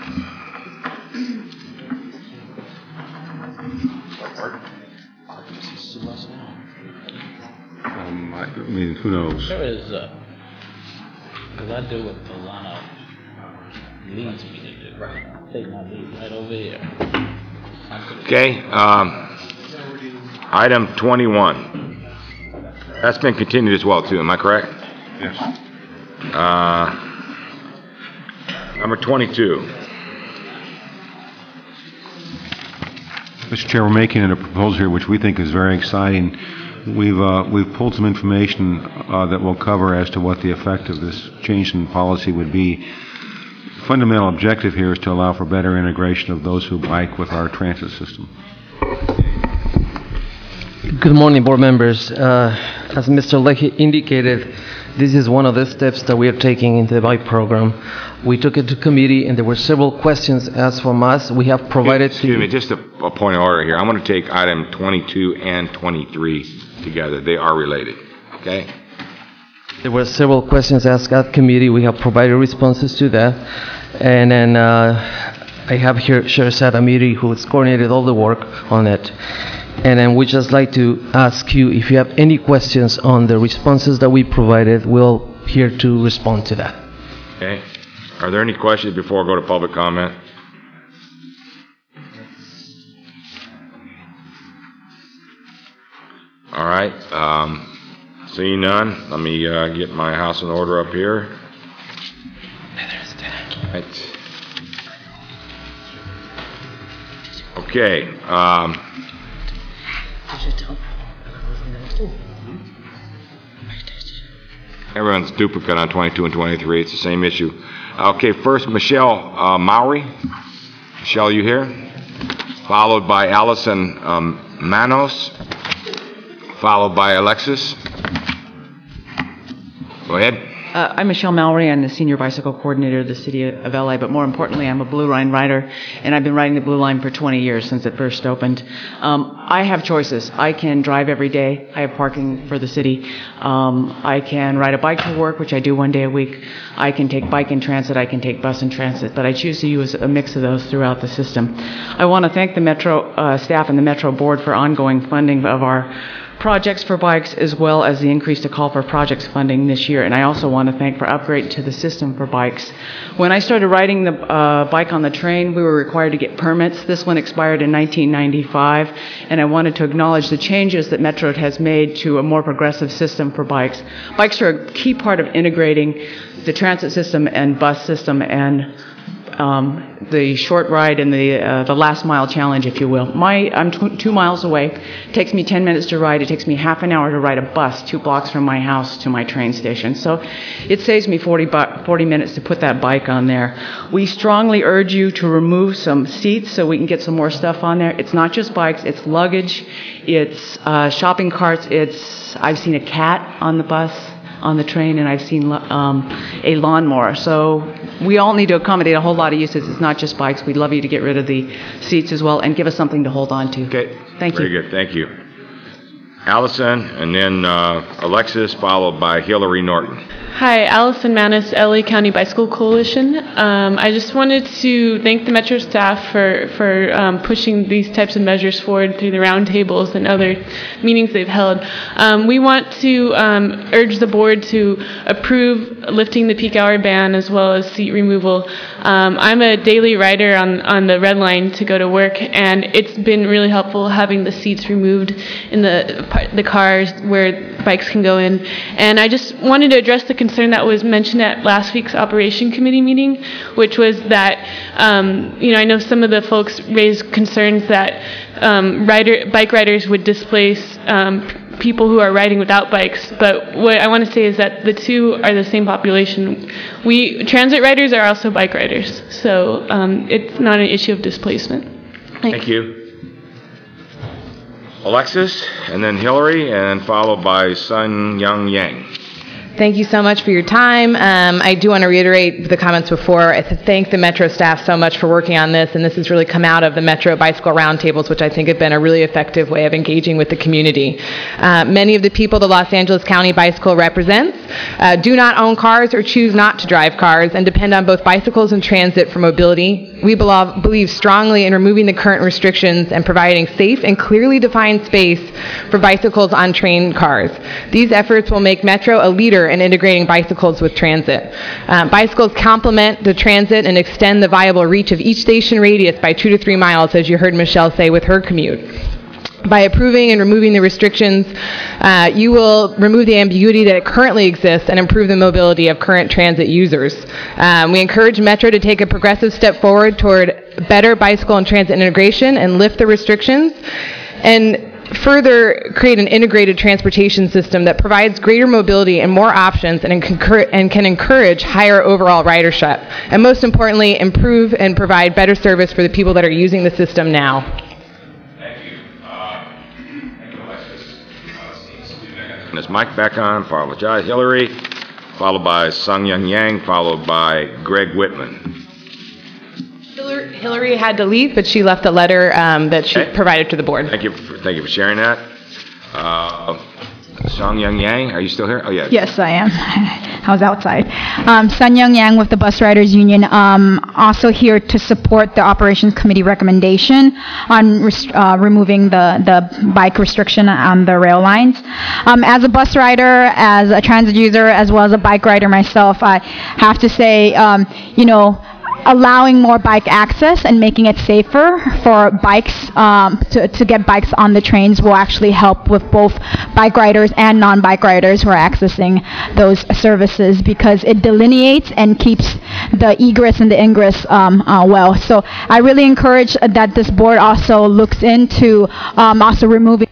I mean, who knows? There is, because I do what Alana leads me to do. Take my lead right over here. Okay, item 21. That's been continued as well, too, am I correct? Yes. Number 22. Mr. Chair, we're making a proposal here which we think is very exciting. We've pulled some information that will cover as to what the effect of this change in policy would be. Fundamental objective here is to allow for better integration of those who bike with our transit system. Good morning, board members. As Mr. Leckie indicated, this is one of the steps that we are taking into the bike program. We took it to committee, and there were several questions asked from us. We have provided. Excuse me, just a point of order here. I want to take item 22 and 23 together. They are related. Okay. There were several questions asked at committee. We have provided responses to that, and then I have here Sherzad Amiri, who has coordinated all the work on it. And then we just like to ask you if you have any questions on the responses that we provided. We're here to respond to that. Okay. Are there any questions before I go to public comment? All right. Seeing none, let me get my house in order up here. Right. Okay. Everyone's duplicate on 22 and 23. It's the same issue. Okay, first, Michelle Mowry. Michelle, you here? Followed by Allison Manos. Followed by Alexis. Go ahead. I'm Michelle Mallory. I'm the Senior Bicycle Coordinator of the City of LA, but more importantly, I'm a Blue Line rider, and I've been riding the Blue Line for 20 years since it first opened. I have choices. I can drive every day. I have parking for the city. I can ride a bike to work, which I do 1 day a week. I can take bike in transit. I can take bus in transit, but I choose to use a mix of those throughout the system. I want to thank the Metro staff and the Metro Board for ongoing funding of our projects for bikes, as well as the increase to call for projects funding this year. And I also want to thank for upgrade to the system for bikes. When I started riding the bike on the train, we were required to get permits. This one expired in 1995, and I wanted to acknowledge the changes that Metro has made to a more progressive system for bikes. Bikes are a key part of integrating the transit system and bus system and the short ride and the last mile challenge, if you will. I'm 2 miles away. It takes me 10 minutes to ride. It takes me half an hour to ride a bus 2 blocks from my house to my train station. So it saves me 40 minutes to put that bike on there. We strongly urge you to remove some seats so we can get some more stuff on there. It's not just bikes. It's luggage. It's shopping carts. I've seen a cat on the bus, on the train, and I've seen a lawnmower. So we all need to accommodate a whole lot of uses. It's not just bikes. We'd love you to get rid of the seats as well and give us something to hold on to. Okay. Thank you. Very good. Thank you. Allison, and then Alexis, followed by Hillary Norton. Hi, Allison Manis, LA County Bicycle Coalition. I just wanted to thank the Metro staff for pushing these types of measures forward through the roundtables and other meetings they've held. We want to urge the board to approve lifting the peak hour ban as well as seat removal. I'm a daily rider on the Red Line to go to work, and it's been really helpful having the seats removed in the cars where bikes can go in. And I just wanted to address the concern that was mentioned at last week's Operation Committee meeting, which was that, I know some of the folks raised concerns that bike riders would displace people who are riding without bikes, but what I want to say is that the two are the same population. Transit riders are also bike riders, so it's not an issue of displacement. Thank you. Alexis, and then Hillary, and followed by Sun Young Yang. Thank you so much for your time. I do want to reiterate the comments before. I thank the Metro staff so much for working on this, and this has really come out of the Metro Bicycle Roundtables, which I think have been a really effective way of engaging with the community. Many of the people the Los Angeles County Bicycle represents do not own cars or choose not to drive cars and depend on both bicycles and transit for mobility. We believe strongly in removing the current restrictions and providing safe and clearly defined space for bicycles on train cars. These efforts will make Metro a leader in integrating bicycles with transit. Bicycles complement the transit and extend the viable reach of each station radius by 2 to 3 miles, as you heard Michelle say with her commute. By approving and removing the restrictions, you will remove the ambiguity that currently exists and improve the mobility of current transit users. We encourage Metro to take a progressive step forward toward better bicycle and transit integration and lift the restrictions, and further create an integrated transportation system that provides greater mobility and more options and can encourage higher overall ridership. And most importantly, improve and provide better service for the people that are using the system now. And it's Mike back on, followed by Hillary, followed by Sung Young Yang, followed by Greg Whitman. Hillary had to leave, but she left a letter that she provided to the board. Thank you for sharing that. Sung Young Yang, are you still here? Oh, yeah. Yes, I am. I was outside. Sun Young Yang with the Bus Riders Union. Also here to support the Operations Committee recommendation on removing the bike restriction on the rail lines. As a bus rider, as a transit user, as well as a bike rider myself, I have to say, allowing more bike access and making it safer for bikes to get bikes on the trains will actually help with both bike riders and non-bike riders who are accessing those services, because it delineates and keeps the egress and the ingress well. So I really encourage that this board also looks into also removing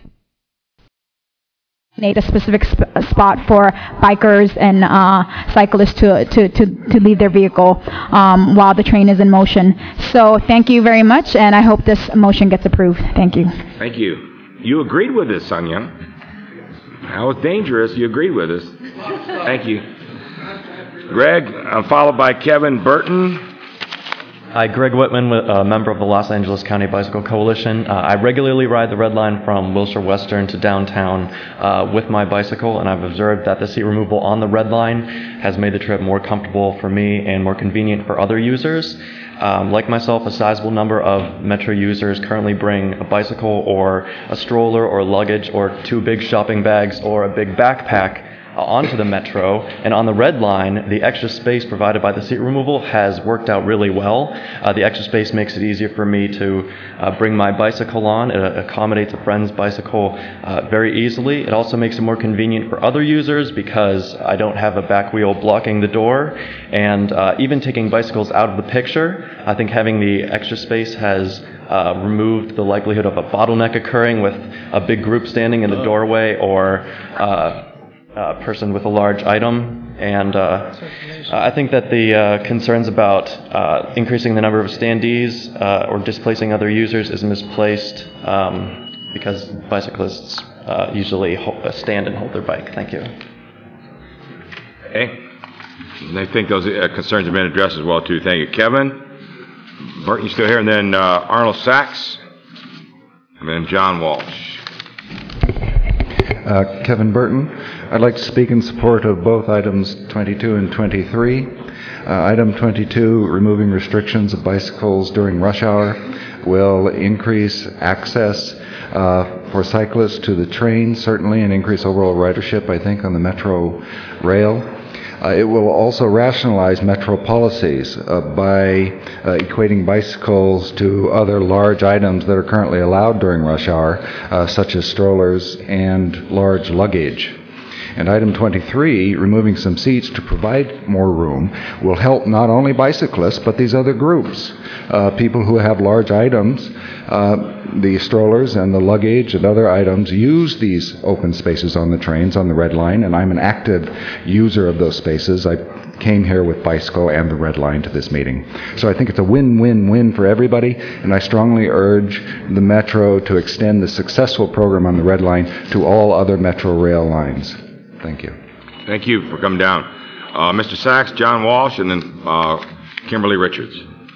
a specific spot for bikers and cyclists to leave their vehicle while the train is in motion. So thank you very much, and I hope this motion gets approved. Thank you. Thank you. You agreed with this, Sun Young. That was dangerous. You agreed with us. Thank you. Greg, followed by Kevin Burton. Hi, Greg Whitman, a member of the Los Angeles County Bicycle Coalition. I regularly ride the Red Line from Wilshire Western to downtown with my bicycle, and I've observed that the seat removal on the Red Line has made the trip more comfortable for me and more convenient for other users. Like myself, a sizable number of Metro users currently bring a bicycle or a stroller or luggage or 2 big shopping bags or a big backpack onto the Metro, and on the Red Line, the extra space provided by the seat removal has worked out really well. The extra space makes it easier for me to bring my bicycle on. It accommodates a friend's bicycle very easily. It also makes it more convenient for other users because I don't have a back wheel blocking the door, and even taking bicycles out of the picture, I think having the extra space has removed the likelihood of a bottleneck occurring with a big group standing in the doorway or a person with a large item. And I think that the concerns about increasing the number of standees or displacing other users is misplaced because bicyclists usually stand and hold their bike. Thank you. Okay. And I think those concerns have been addressed as well, too. Thank you. Kevin Burton, you still here? And then Arnold Sachs, and then John Walsh. Kevin Burton. I'd like to speak in support of both items 22 and 23. Item 22, removing restrictions of bicycles during rush hour, will increase access for cyclists to the train, certainly, and increase overall ridership, I think, on the Metro rail. It will also rationalize metro policies by equating bicycles to other large items that are currently allowed during rush hour, such as strollers and large luggage. And item 23, removing some seats to provide more room, will help not only bicyclists, but these other groups. People who have large items, the strollers and the luggage and other items, use these open spaces on the trains, on the Red Line, and I'm an active user of those spaces. I came here with bicycle and the Red Line to this meeting. So I think it's a win-win-win for everybody, and I strongly urge the Metro to extend the successful program on the Red Line to all other Metro rail lines. Thank you. Thank you for coming down. Mr. Sachs, John Walsh, and then Kimberly Richards.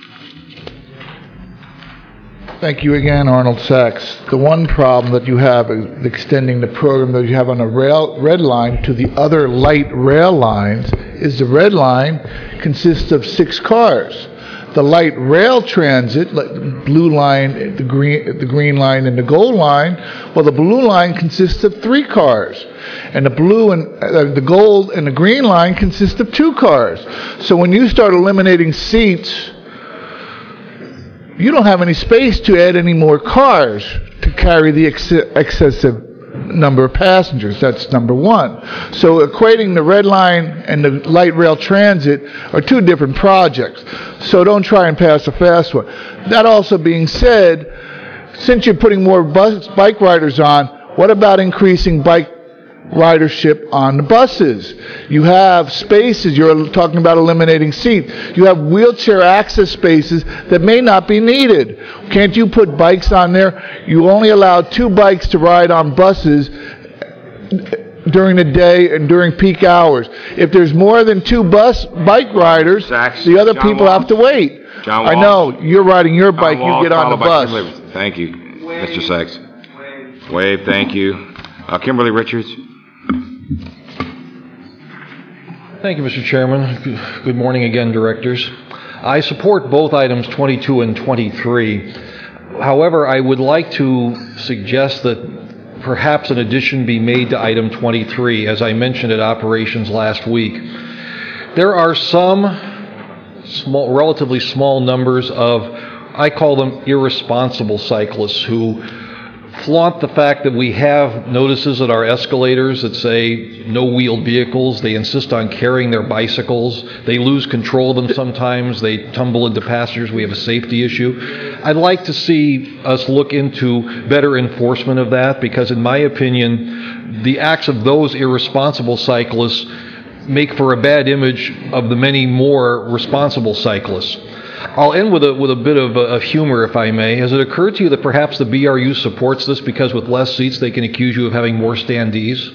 Thank you again, Arnold Sachs. The one problem that you have is extending the program that you have on the Red Line to the other light rail lines is the Red Line consists of 6 cars. The light rail transit, like the blue line, the green line, and the gold line, well, the blue line consists of 3 cars. And the blue and the gold and the green line consist of 2 cars. So when you start eliminating seats, you don't have any space to add any more cars to carry the excessive number of passengers. That's number one. So equating the Red Line and the light rail transit are 2 different projects. So don't try and pass a fast one. That also being said, since you're putting more bike riders on, what about increasing bike ridership on the buses? You have spaces. You're talking about eliminating seats. You have wheelchair access spaces that may not be needed. Can't you put bikes on there? You only allow 2 bikes to ride on buses during the day and during peak hours. If there's more than 2 bike riders, the other people have to wait. I know. You're riding your bike. You get on the bus. Thank you, Mr. Sachs. Wave. Thank you. Kimberly Richards. Thank you, Mr. Chairman. Good morning again, directors. I support both items 22 and 23. However, I would like to suggest that perhaps an addition be made to item 23, as I mentioned at operations last week. There are some relatively small numbers of, I call them irresponsible cyclists, who flaunt the fact that we have notices at our escalators that say no wheeled vehicles. They insist on carrying their bicycles. They lose control of them sometimes. They tumble into passengers. We have a safety issue. I'd like to see us look into better enforcement of that, because in my opinion, the acts of those irresponsible cyclists make for a bad image of the many more responsible cyclists. I'll end with a bit of humor, if I may. Has it occurred to you that perhaps the BRU supports this because with less seats they can accuse you of having more standees?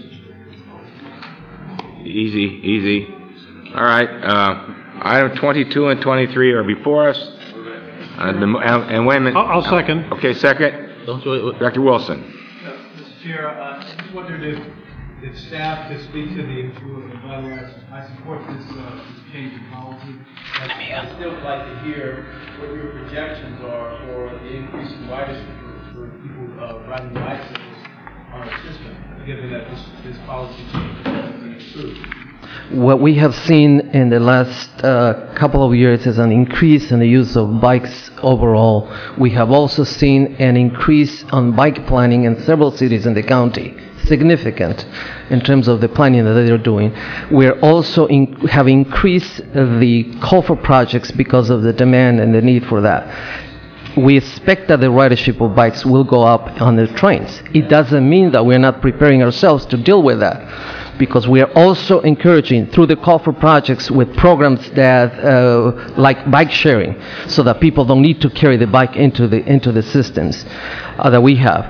Easy. All right. Item 22 and 23 are before us. And wait a minute. I'll second. Okay, second. Dr. Wilson. Mr. Chair, I just wondered if staff could speak to the issue of rights. I support this change in policy. I'd still like to hear what your projections are for the increase in ridership for people riding bicycles on our system, given that this policy change is being approved. What we have seen in the last couple of years is an increase in the use of bikes overall. We have also seen an increase on bike planning in several cities in the county, significant in terms of the planning that they're doing. We're also have increased the call for projects because of the demand and the need for that. We expect that the ridership of bikes will go up on the trains. It doesn't mean that we're not preparing ourselves to deal with that, because we are also encouraging through the call for projects with programs that like bike sharing, so that people don't need to carry the bike into the systems that we have.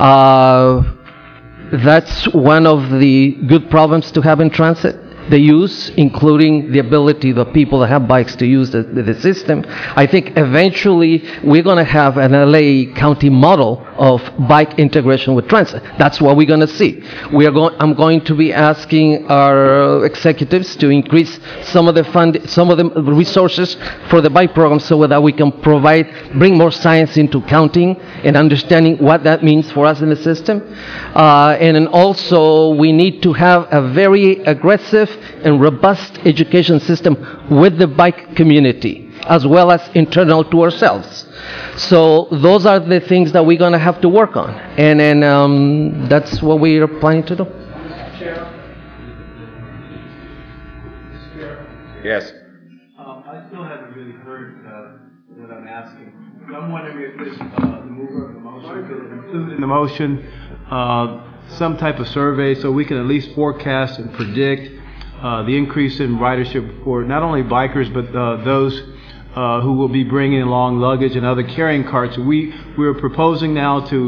That's one of the good problems to have in transit. The use, including the ability of the people that have bikes to use the system. I think eventually we're going to have an LA County model of bike integration with transit. That's what we're going to see. I'm going to be asking our executives to increase some of the resources for the bike program, so that we can bring more science into counting and understanding what that means for us in the system. And then also we need to have a very aggressive and robust education system with the bike community, as well as internal to ourselves. So those are the things that we're going to have to work on, and then that's what we are planning to do. Yes. I still haven't really heard what I'm asking. I'm wondering if this, the mover of the motion could include in the motion some type of survey so we can at least forecast and predict the increase in ridership for not only bikers but those who will be bringing along luggage and other carrying carts. We're proposing now to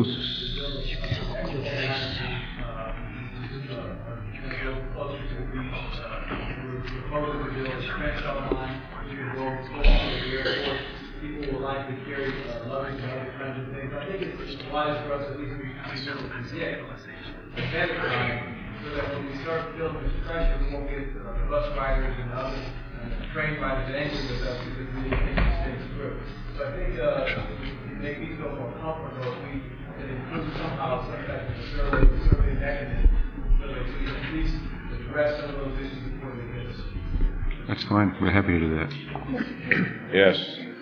wise for us at least to be able to predict ahead of time so that when we start feeling this pressure, we won't get the bus riders and other train riders angry with us because we didn't think these things through. So I think it make me feel more comfortable if we can include somehow some type of survey mechanism so that we can at least address some of those issues before they get us. That's fine. We're happy to do that. Yes.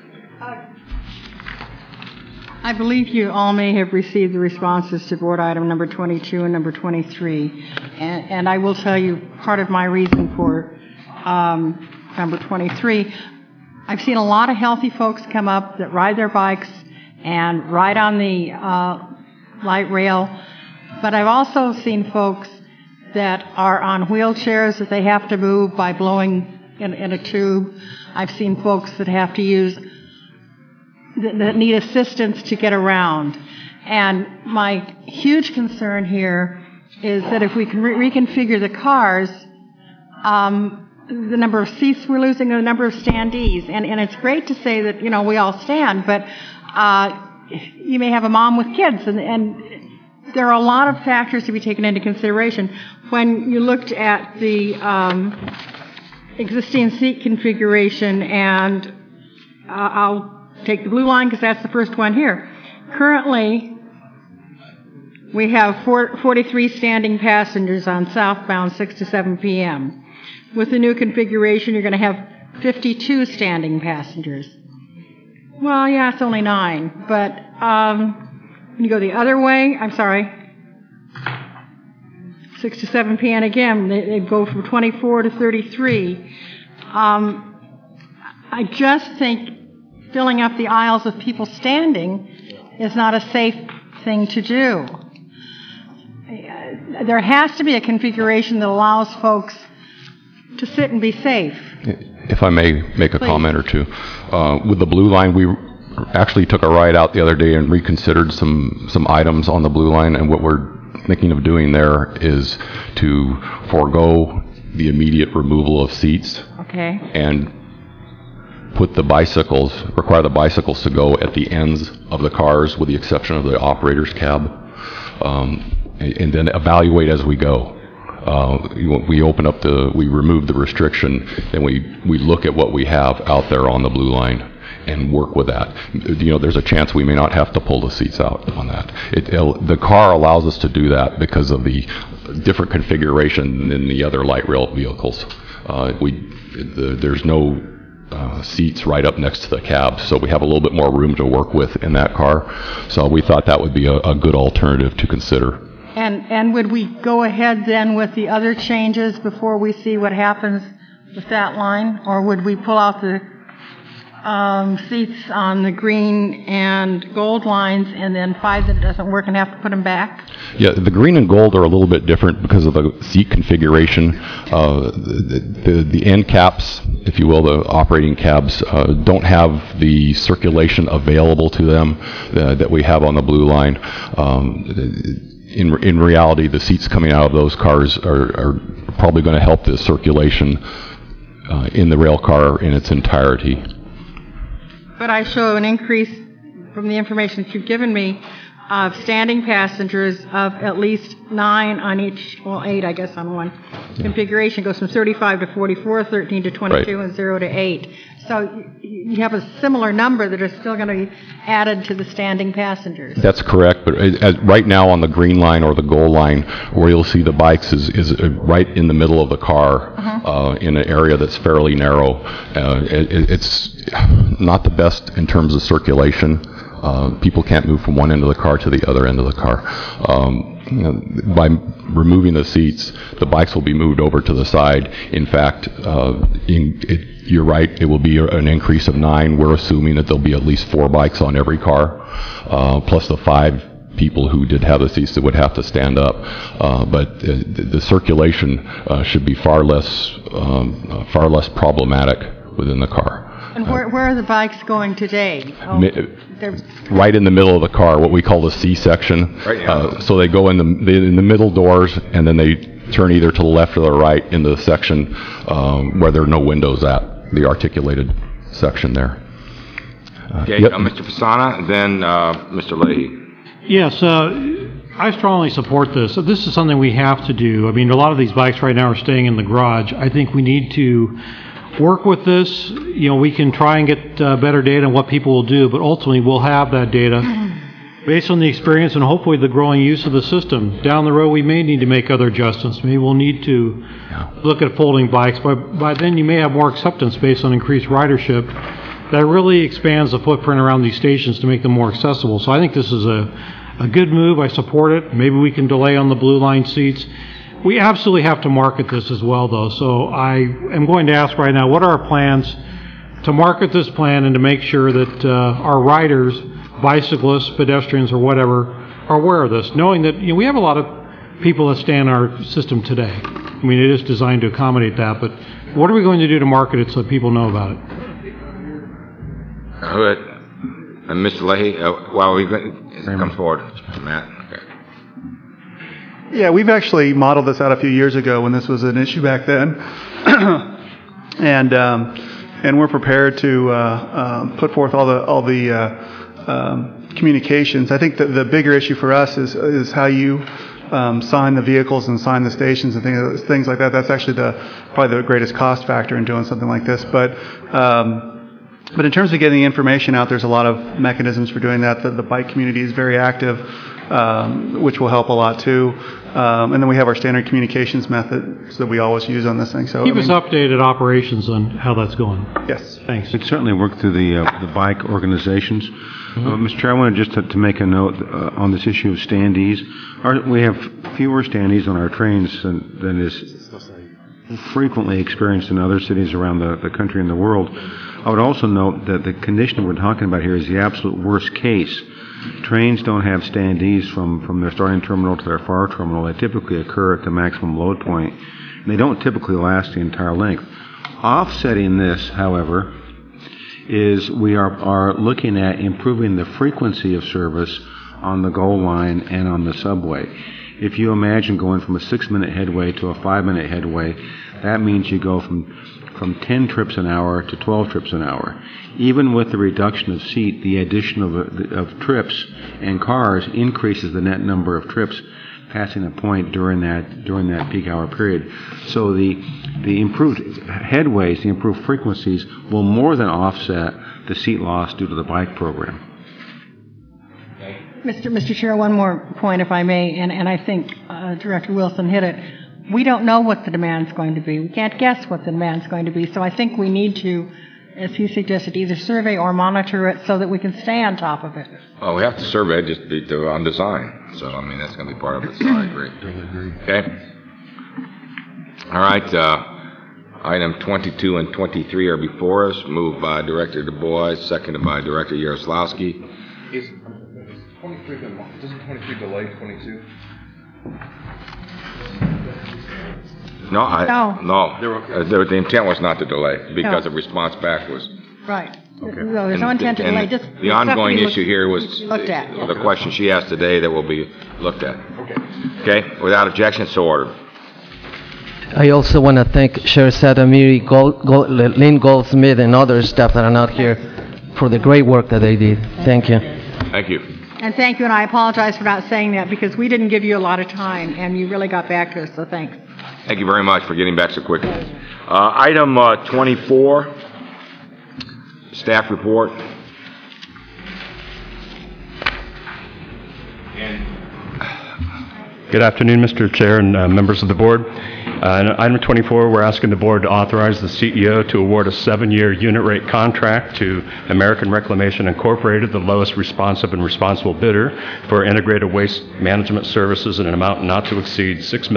I believe you all may have received the responses to board item number 22 and number 23. And I will tell you part of my reason for number 23. I've seen a lot of healthy folks come up that ride their bikes and ride on the light rail. But I've also seen folks that are on wheelchairs that they have to move by blowing in a tube. I've seen folks that have to use that need assistance to get around. And my huge concern here is that if we can reconfigure the cars, the number of seats we're losing, the number of standees. And it's great to say that, we all stand, but you may have a mom with kids, and there are a lot of factors to be taken into consideration. When you looked at the existing seat configuration, and I'll take the blue line because that's the first one here. Currently, we have 43 standing passengers on southbound 6 to 7 p.m. With the new configuration, you're going to have 52 standing passengers. Well, yeah, it's only 9, but when you go the other way, 6 to 7 p.m. again, they go from 24 to 33. I just think filling up the aisles with people standing is not a safe thing to do. There has to be a configuration that allows folks to sit and be safe. If I may make a comment or two. With the Blue Line, we actually took a ride out the other day and reconsidered some items on the Blue Line, and what we're thinking of doing there is to forego the immediate removal of seats. Okay. And require the bicycles to go at the ends of the cars with the exception of the operator's cab, and then evaluate as we go. We remove the restriction, then we look at what we have out there on the Blue Line and work with that. There's a chance we may not have to pull the seats out on that. The car allows us to do that because of the different configuration than the other light rail vehicles. There's no seats right up next to the cab, so we have a little bit more room to work with in that car. So we thought that would be a good alternative to consider. And would we go ahead then with the other changes before we see what happens with that line, or would we pull out the seats on the green and gold lines and then find that it doesn't work and have to put them back? Yeah, the green and gold are a little bit different because of the seat configuration. The end caps, if you will, the operating cabs, don't have the circulation available to them that we have on the Blue Line. In reality, the seats coming out of those cars are probably going to help the circulation in the rail car in its entirety. But I show an increase from the information that you've given me of standing passengers of at least 9 on each, well, 8, I guess, on one configuration. Goes from 35 to 44, 13 to 22, and 0 to 8. So you have a similar number that are still going to be added to the standing passengers. That's correct, but right now on the green line or the goal line, where you'll see the bikes is right in the middle of the car, in an area that's fairly narrow. It's not the best in terms of circulation. People can't move from one end of the car to the other end of the car. By removing the seats, the bikes will be moved over to the side. In fact, you're right, it will be an increase of 9. We're assuming that there'll be at least 4 bikes on every car, plus the 5 people who did have the seats that would have to stand up. But the circulation should be far less problematic within the car. And where are the bikes going today? Right in the middle of the car, what we call the C section. So they go in the middle doors, and then they turn either to the left or the right in the section where there are no windows at, the articulated section there. Okay, Mr. Fasana, then Mr. Leahy. Yes, I strongly support this. This is something we have to do. I mean, a lot of these bikes right now are staying in the garage. I think we need to work with this. We can try and get better data on what people will do, but ultimately we'll have that data based on the experience and hopefully the growing use of the system. Down the road, we may need to make other adjustments. Maybe we'll need to look at folding bikes. By then, you may have more acceptance based on increased ridership. That really expands the footprint around these stations to make them more accessible. So I think this is a good move. I support it. Maybe we can delay on the blue line seats. We absolutely have to market this as well, though. So I am going to ask right now, what are our plans to market this plan and to make sure that our riders, bicyclists, pedestrians, or whatever, are aware of this, knowing that we have a lot of people that stay in our system today. I mean, it is designed to accommodate that, but what are we going to do to market it so people know about it? Good. And Mr. Leahy, come forward, Matt. Okay. Yeah, we've actually modeled this out a few years ago when this was an issue back then, and we're prepared to put forth all the communications. I think that the bigger issue for us is how you sign the vehicles and sign the stations and things like that. That's actually probably the greatest cost factor in doing something like this. But in terms of getting the information out, there's a lot of mechanisms for doing that. The bike community is very active, which will help a lot too. And then we have our standard communications methods that we always use on this thing. So keep us updated operations on how that's going. Yes. Thanks. We'd certainly work through the bike organizations. Mr. Chair, I wanted just to make a note on this issue of standees. We have fewer standees on our trains than is frequently experienced in other cities around the country and the world. I would also note that the condition we're talking about here is the absolute worst case. Trains don't have standees from their starting terminal to their far terminal. They typically occur at the maximum load point, and they don't typically last the entire length. Offsetting this, however, is we are looking at improving the frequency of service on the goal line and on the subway. If you imagine going from a 6-minute headway to a 5-minute headway, that means you go from 10 trips an hour to 12 trips an hour. Even with the reduction of seat, the addition of trips and cars increases the net number of trips passing a point during that peak hour period. So the improved headways, the improved frequencies will more than offset the seat loss due to the bike program. Mr. Chair, one more point, if I may, and I think Director Wilson hit it. We don't know what the demand's going to be. We can't guess what the demand's going to be. So I think we need to, as he suggested, either survey or monitor it so that we can stay on top of it. Well, we have to survey just on design. So, I mean, that's going to be part of it. So I agree. Okay. All right. Item 22 and 23 are before us. Moved by Director Du Bois, seconded by Director Yaroslavsky. Doesn't 23 delay 22? No. The intent was not to delay because the response back was. Right. Okay. No, there's no intent to delay. Just the ongoing issue here was looked at. The question she asked today that will be looked at. Okay. Without objection, so ordered. I also want to thank Sherzad Amiri, Lynn Goldsmith, and other staff that are not here for the great work that they did. Thank you. Thank you. And thank you, and I apologize for not saying that because we didn't give you a lot of time, and you really got back to us, so thanks. Thank you very much for getting back so quickly. Item 24, staff report. Good afternoon, Mr. Chair and members of the board. Item 24, we're asking the board to authorize the CEO to award a 7-year unit rate contract to American Reclamation Incorporated, the lowest responsive and responsible bidder for integrated waste management services in an amount not to exceed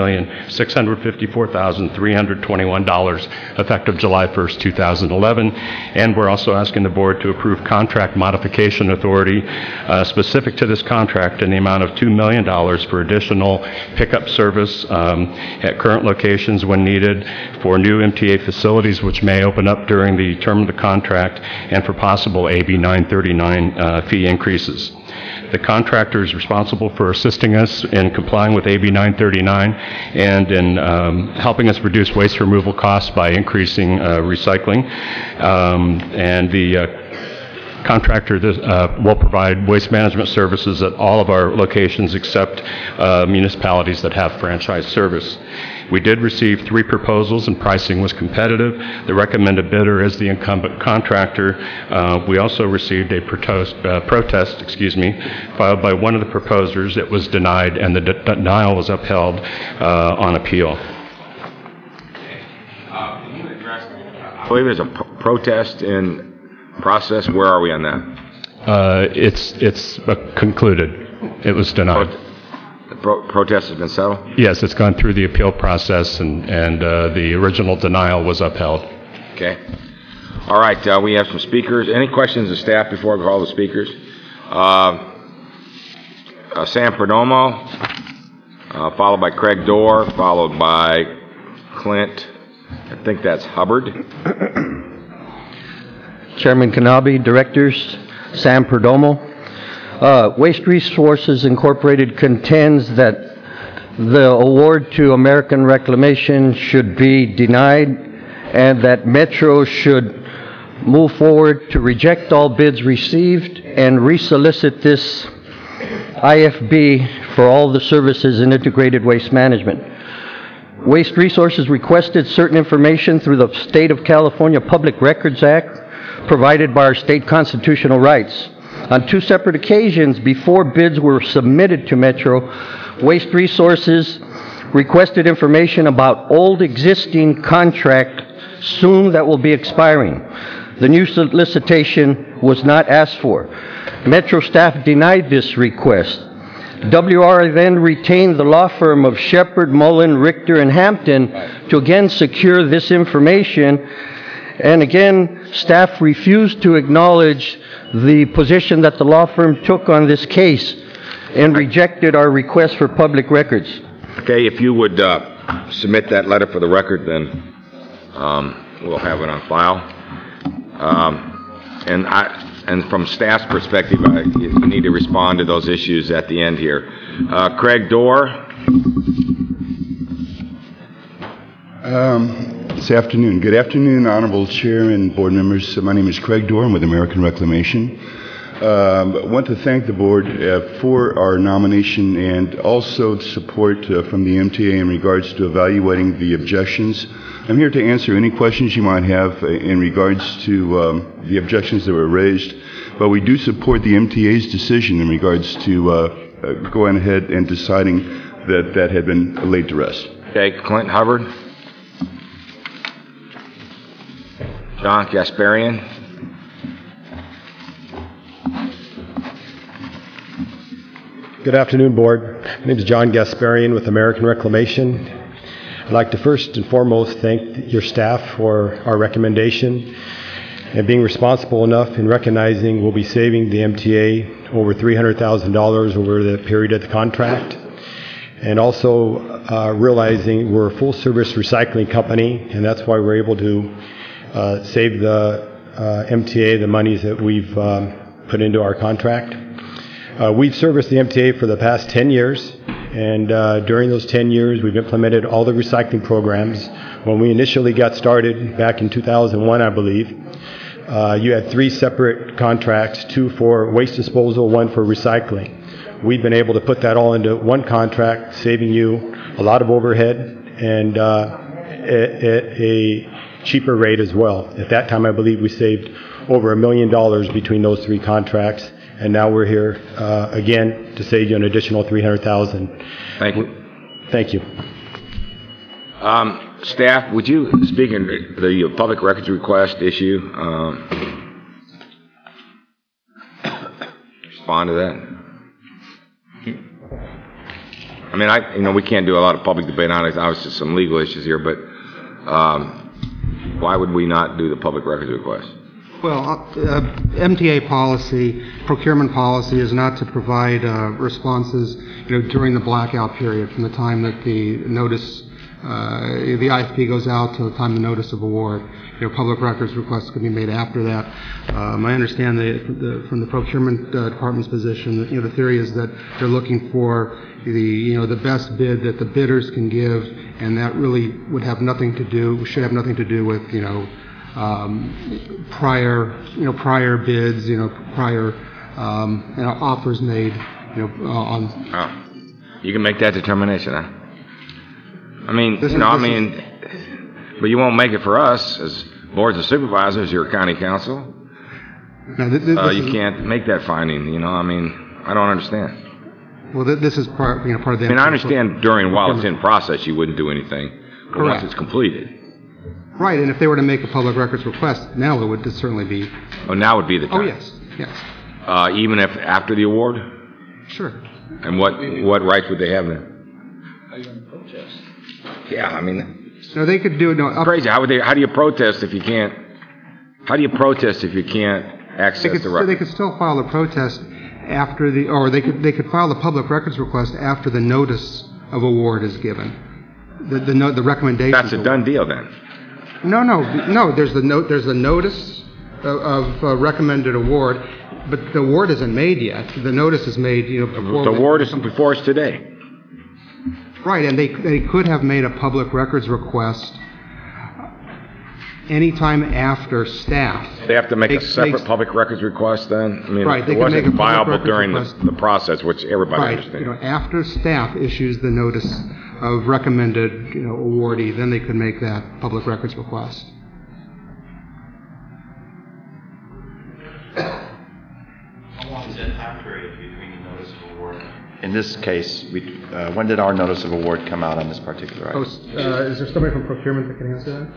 $6,654,321 effective July 1st, 2011. And we're also asking the board to approve contract modification authority specific to this contract in the amount of $2 million for additional pickup service at current locations when needed for new MTA facilities which may open up during the term of the contract and for possible AB 939 fee increases. The contractor is responsible for assisting us in complying with AB 939 and in helping us reduce waste removal costs by increasing recycling. And the contractor will provide waste management services at all of our locations except municipalities that have franchise service. We did receive 3 proposals and pricing was competitive. The recommended bidder is the incumbent contractor. We also received a protest filed by one of the proposers. It was denied and the denial was upheld on appeal. I believe there's a protest in process. Where are we on that? It's concluded. It was denied. The protest has been settled? Yes, it's gone through the appeal process, and the original denial was upheld. Okay. All right, we have some speakers. Any questions of staff before I call the speakers? Sam Perdomo, followed by Craig Dorr, followed by Clint. I think that's Hubbard. Chairman Kanabe, directors, Sam Perdomo. Waste Resources Incorporated contends that the award to American Reclamation should be denied and that Metro should move forward to reject all bids received and resolicit this IFB for all the services in integrated waste management. Waste Resources requested certain information through the State of California Public Records Act provided by our state constitutional rights. On 2 separate occasions before bids were submitted to Metro, Waste Resources requested information about old existing contract soon that will be expiring. The new solicitation was not asked for. Metro staff denied this request. WR then retained the law firm of Shepard, Mullen, Richter, and Hampton to again secure this information. And again, staff refused to acknowledge the position that the law firm took on this case and rejected our request for public records. Okay, if you would submit that letter for the record, then we'll have it on file. And from staff's perspective, you need to respond to those issues at the end here. Craig Dorr. This afternoon. Good afternoon, Honorable Chair and board members. My name is Craig Dorn with American Reclamation. I want to thank the board for our nomination and also support from the MTA in regards to evaluating the objections. I'm here to answer any questions you might have in regards to the objections that were raised, but we do support the MTA's decision in regards to going ahead and deciding that that had been laid to rest. Okay, Clint Hubbard. John Gasparian. Good afternoon, board. My name is John Gasparian with American Reclamation. I'd like to first and foremost thank your staff for our recommendation and being responsible enough in recognizing we'll be saving the MTA over $300,000 over the period of the contract, and also realizing we're a full-service recycling company, and that's why we're able to save the MTA the monies that we've put into our contract. We've serviced the MTA for the past 10 years, and during those 10 years we've implemented all the recycling programs. When we initially got started back in 2001, I believe, You had 3 separate contracts, 2 for waste disposal, 1 for recycling. We've been able to put that all into one contract, saving you a lot of overhead and a cheaper rate as well. At that time, I believe we saved over $1 million between those 3 contracts, and now we're here again to save you an additional $300,000. Thank you. Thank you. Staff, would you, speaking of the public records request issue, respond to that? I mean, we can't do a lot of public debate on it. Obviously, some legal issues here, but why would we not do the public records request? Well, MTA policy, procurement policy, is not to provide responses, during the blackout period, from the time that the notice, the IFP goes out to the time the notice of award. Public records requests can be made after that. I understand from the procurement department's position, that, the theory is that they're looking for the best bid that the bidders can give, and that really should have nothing to do with, prior bids, prior, offers made, on. Oh. You can make that determination, huh? But you won't make it for us as boards of supervisors, your county council. No, you can't make that finding, I don't understand. Well, this is part of the. I understand while it's in process, you wouldn't do anything, but once it's completed. Right, and if they were to make a public records request, now it would certainly be. Oh, now would be the time. Oh, yes. Even if after the award? Sure. And what rights would they have then? Are you going to protest? Yeah, No, they could do it. No, crazy. How do you protest if you can't? How do you protest if you can't access the record? They could still file a protest after they could file a public records request after the notice of award is given. The recommendation. That's a done deal then. No. There's the notice of recommended award, but the award isn't made yet. The notice is made, before. The award is before us today. Right, and they could have made a public records request anytime after staff. They have to make a separate public records request then? Right, it wasn't viable during the process, which everybody understands. Right, after staff issues the notice of recommended, awardee, then they could make that public records request. How long is that time period between the notice of award? In this case, when did our notice of award come out on this particular item? Is there somebody from procurement that can answer that?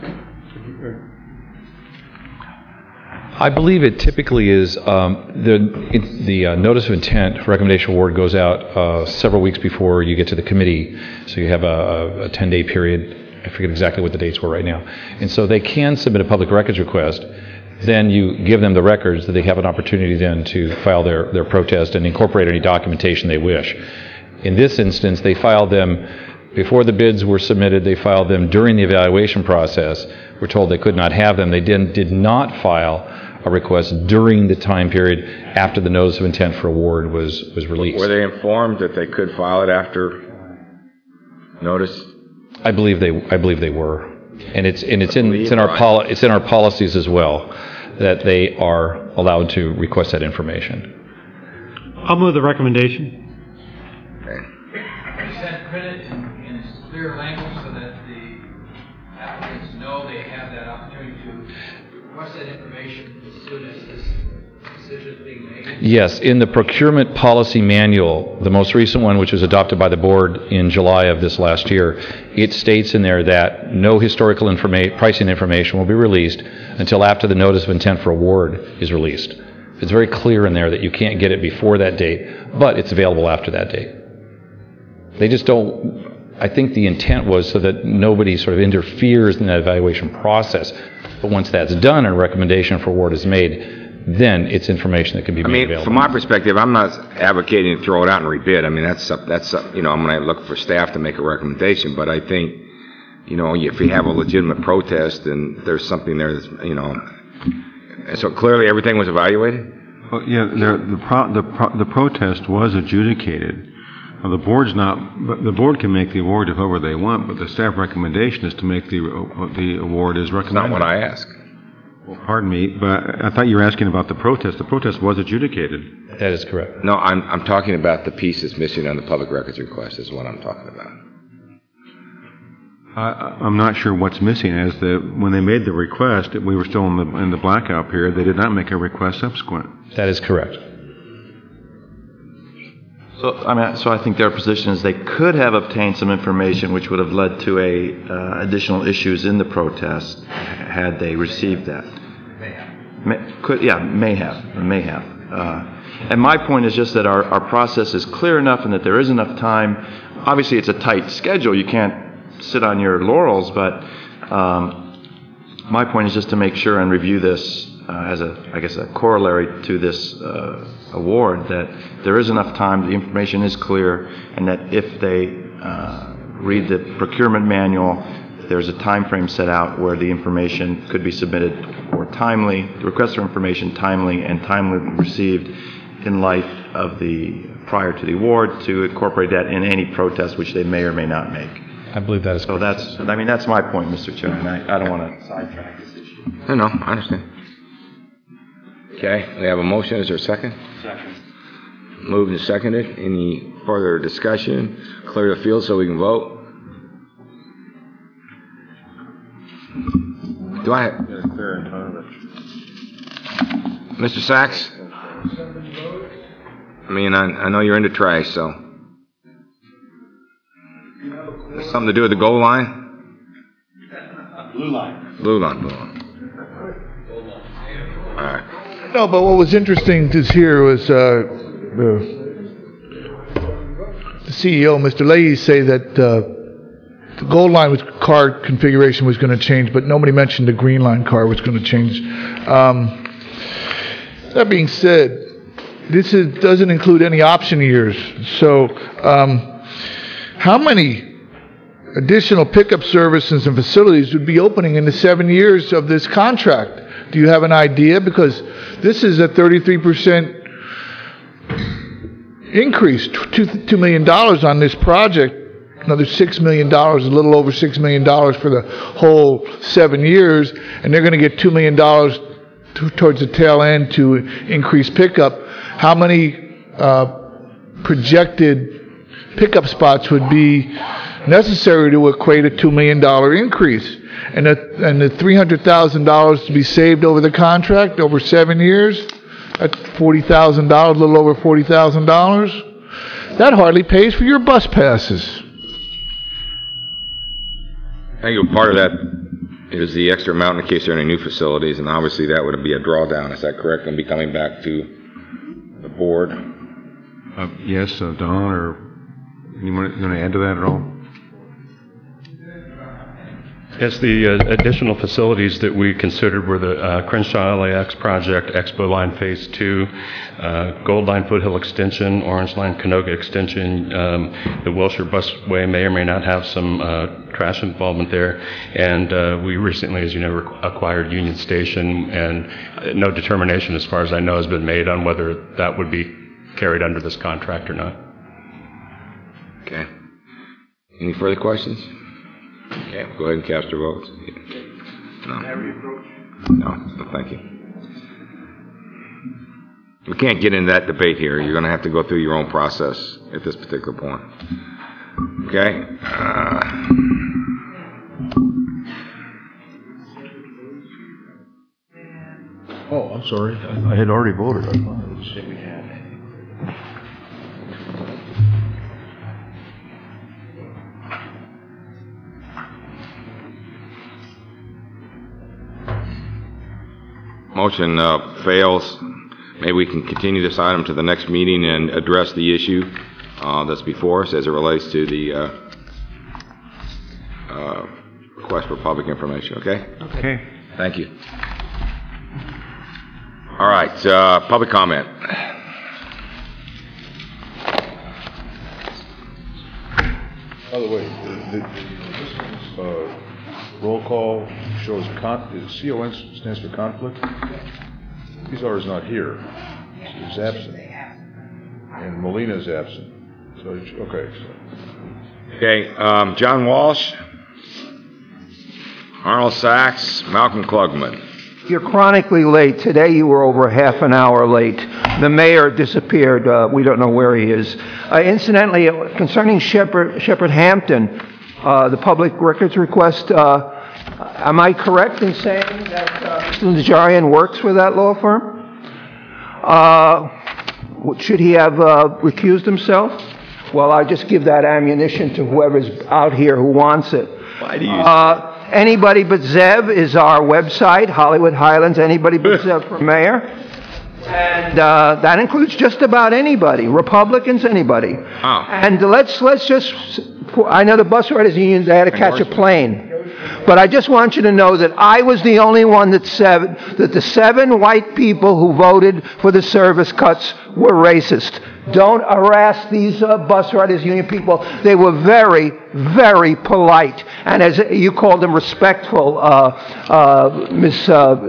I believe it typically is the notice of intent recommendation award goes out several weeks before you get to the committee, so you have a 10-day period. I forget exactly what the dates were right now. And so they can submit a public records request. Then you give them the records that they have an opportunity then to file their protest and incorporate any documentation they wish. In this instance, they filed them before the bids were submitted. They filed them during the evaluation process. We're told they could not have them. They did not file a request during the time period after the notice of intent for award was released. Were they informed that they could file it after notice? I believe they were, and it's in our policies as well that they are allowed to request that information. I'll move the recommendation. Is that printed in clear language so that the applicants know they have that opportunity to request that information as soon as this decision is being made? Yes, in the procurement policy manual, the most recent one, which was adopted by the board in July of this last year, it states in there that no historical pricing information will be released until after the notice of intent for award is released. It's very clear in there that you can't get it before that date, but it's available after that date. They just don't. I think the intent was so that nobody sort of interferes in that evaluation process. But once that's done and a recommendation for award is made, then it's information that can be made available. From my perspective, I'm not advocating to throw it out and rebid. that's I'm going to look for staff to make a recommendation. But I think, if you have a legitimate protest and there's something there that's, so clearly everything was evaluated? Well, yeah, the protest was adjudicated. Now, the board can make the award to whoever they want, but the staff recommendation is to make the award as recommended. That's not what I asked. Pardon me, but I thought you were asking about the protest. The protest was adjudicated. That is correct. No, I'm talking about the piece that's missing on the public records request is what I'm talking about. I'm not sure what's missing. As when they made the request, we were still in the blackout period. They did not make a request subsequent. That is correct. So I think their position is they could have obtained some information which would have led to additional issues in the protest had they received that. May have. And my point is just that our process is clear enough and that there is enough time. Obviously, it's a tight schedule. You can't sit on your laurels, but my point is just to make sure and review this as a corollary to this award, that there is enough time, the information is clear, and that if they read the procurement manual, there's a time frame set out where the information could be submitted for timely, the request for information timely and timely received in light of the prior to the award, to incorporate that in any protest which they may or may not make. I believe that is correct. So that's my point, Mr. Chairman. I don't want to sidetrack this issue. No, I understand. Okay, we have a motion. Is there a second? Second. Moved and seconded. Any further discussion? Clear the field so we can vote. Do I have... Mr. Sachs? I mean, I know you're into trash, so... Something to do with the goal line? Blue line. Blue line. All right. No, but what was interesting to hear was the CEO, Mr. Leahy, say that the gold line car configuration was going to change, but nobody mentioned the green line car was going to change. That being said, this doesn't include any option years. So how many additional pickup services and facilities would be opening in the 7 years of this contract? Do you have an idea? Because this is a 33% increase, $2 million on this project, another $6 million, a little over $6 million for the whole 7 years, and they're going to get $2 million towards the tail end to increase pickup. How many projected pickup spots would be necessary to equate a $2 million increase? And the $300,000 to be saved over the contract over 7 years, that's $40,000, a little over $40,000. That hardly pays for your bus passes. I think part of that is the extra amount in case there are any new facilities, and obviously that would be a drawdown. Is that correct? And be coming back to the board. Yes, Don, or you want to add to that at all? Yes, the additional facilities that we considered were the Crenshaw LAX project, Expo Line Phase 2, Gold Line Foothill Extension, Orange Line Canoga Extension. The Wilshire Busway may or may not have some trash involvement there. And we recently, as you know, acquired Union Station, and no determination, as far as I know, has been made on whether that would be carried under this contract or not. Okay. Any further questions? Okay, go ahead and cast your votes. No. No, thank you. We can't get into that debate here. You're going to have to go through your own process at this particular point. Okay? Oh, I'm sorry. I had already voted. I thought it was... Motion fails. Maybe we can continue this item to the next meeting and address the issue that's before us as it relates to the request for public information, okay? Okay. Thank you. All right, public comment. By the way, this roll call shows CON stands for conflict. Pizarro's not here. He's absent. And Molina's absent. So, okay. Okay, John Walsh, Arnold Sachs, Malcolm Klugman. You're chronically late. Today you were over half an hour late. The mayor disappeared. We don't know where he is. Incidentally, concerning Shepherd Hampton, the public records request, am I correct in saying that Mr. Najarian works for that law firm? Should he have recused himself? Well, I just give that ammunition to whoever's out here who wants it. Why do you... Anybody But Zev is our website, Hollywood Highlands, Anybody But Zev for mayor. And that includes just about anybody, Republicans, anybody. Oh. And let's just, I know the bus riders union, they had to catch a plane. But I just want you to know that I was the only one that said that the 7 white people who voted for the service cuts were racist. Don't harass these bus riders union people. They were very, very polite. And as you called them, respectful, Miss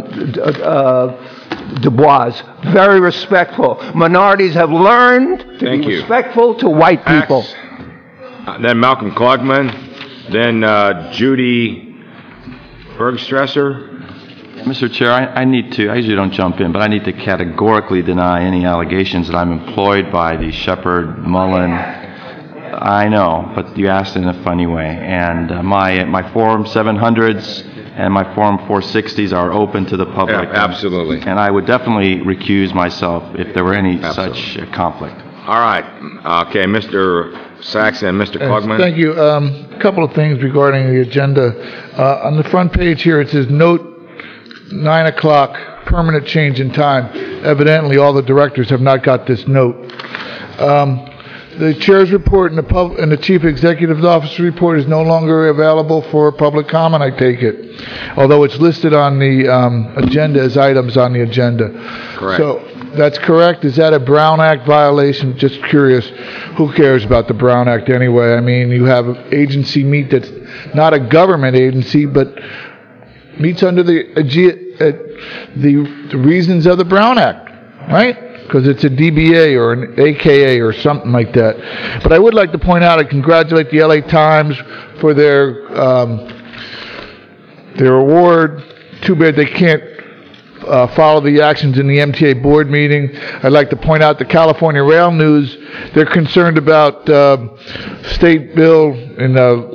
Dubois. Very respectful. Minorities have learned to be respectful to white people. Then Malcolm Klugman. Then Judy Bergstresser. Mr. Chair, I usually don't jump in, but I need to categorically deny any allegations that I'm employed by the Shepherd Mullen. I know, but you asked in a funny way. And my Form 700s and my Form 460s are open to the public. Yeah, absolutely. And I would definitely recuse myself if there were any such conflict. All right. Okay, Mr. Sachs and Mr. Klugman. Thank you. A couple of things regarding the agenda. On the front page here, it says note 9 o'clock, permanent change in time. Evidently, all the directors have not got this note. The chair's report and the chief executive officer report is no longer available for public comment, I take it. Although it's listed on the agenda as items on the agenda. Correct. So that's correct. Is that a Brown Act violation? Just curious. Who cares about the Brown Act anyway? I mean, you have an agency meet that's not a government agency, but meets under the reasons of the Brown Act, right? Because it's a DBA or an AKA or something like that. But I would like to point out, I congratulate the LA Times for their award. Too bad they can't follow the actions in the MTA board meeting. I'd like to point out the California Rail News. They're concerned about state bill in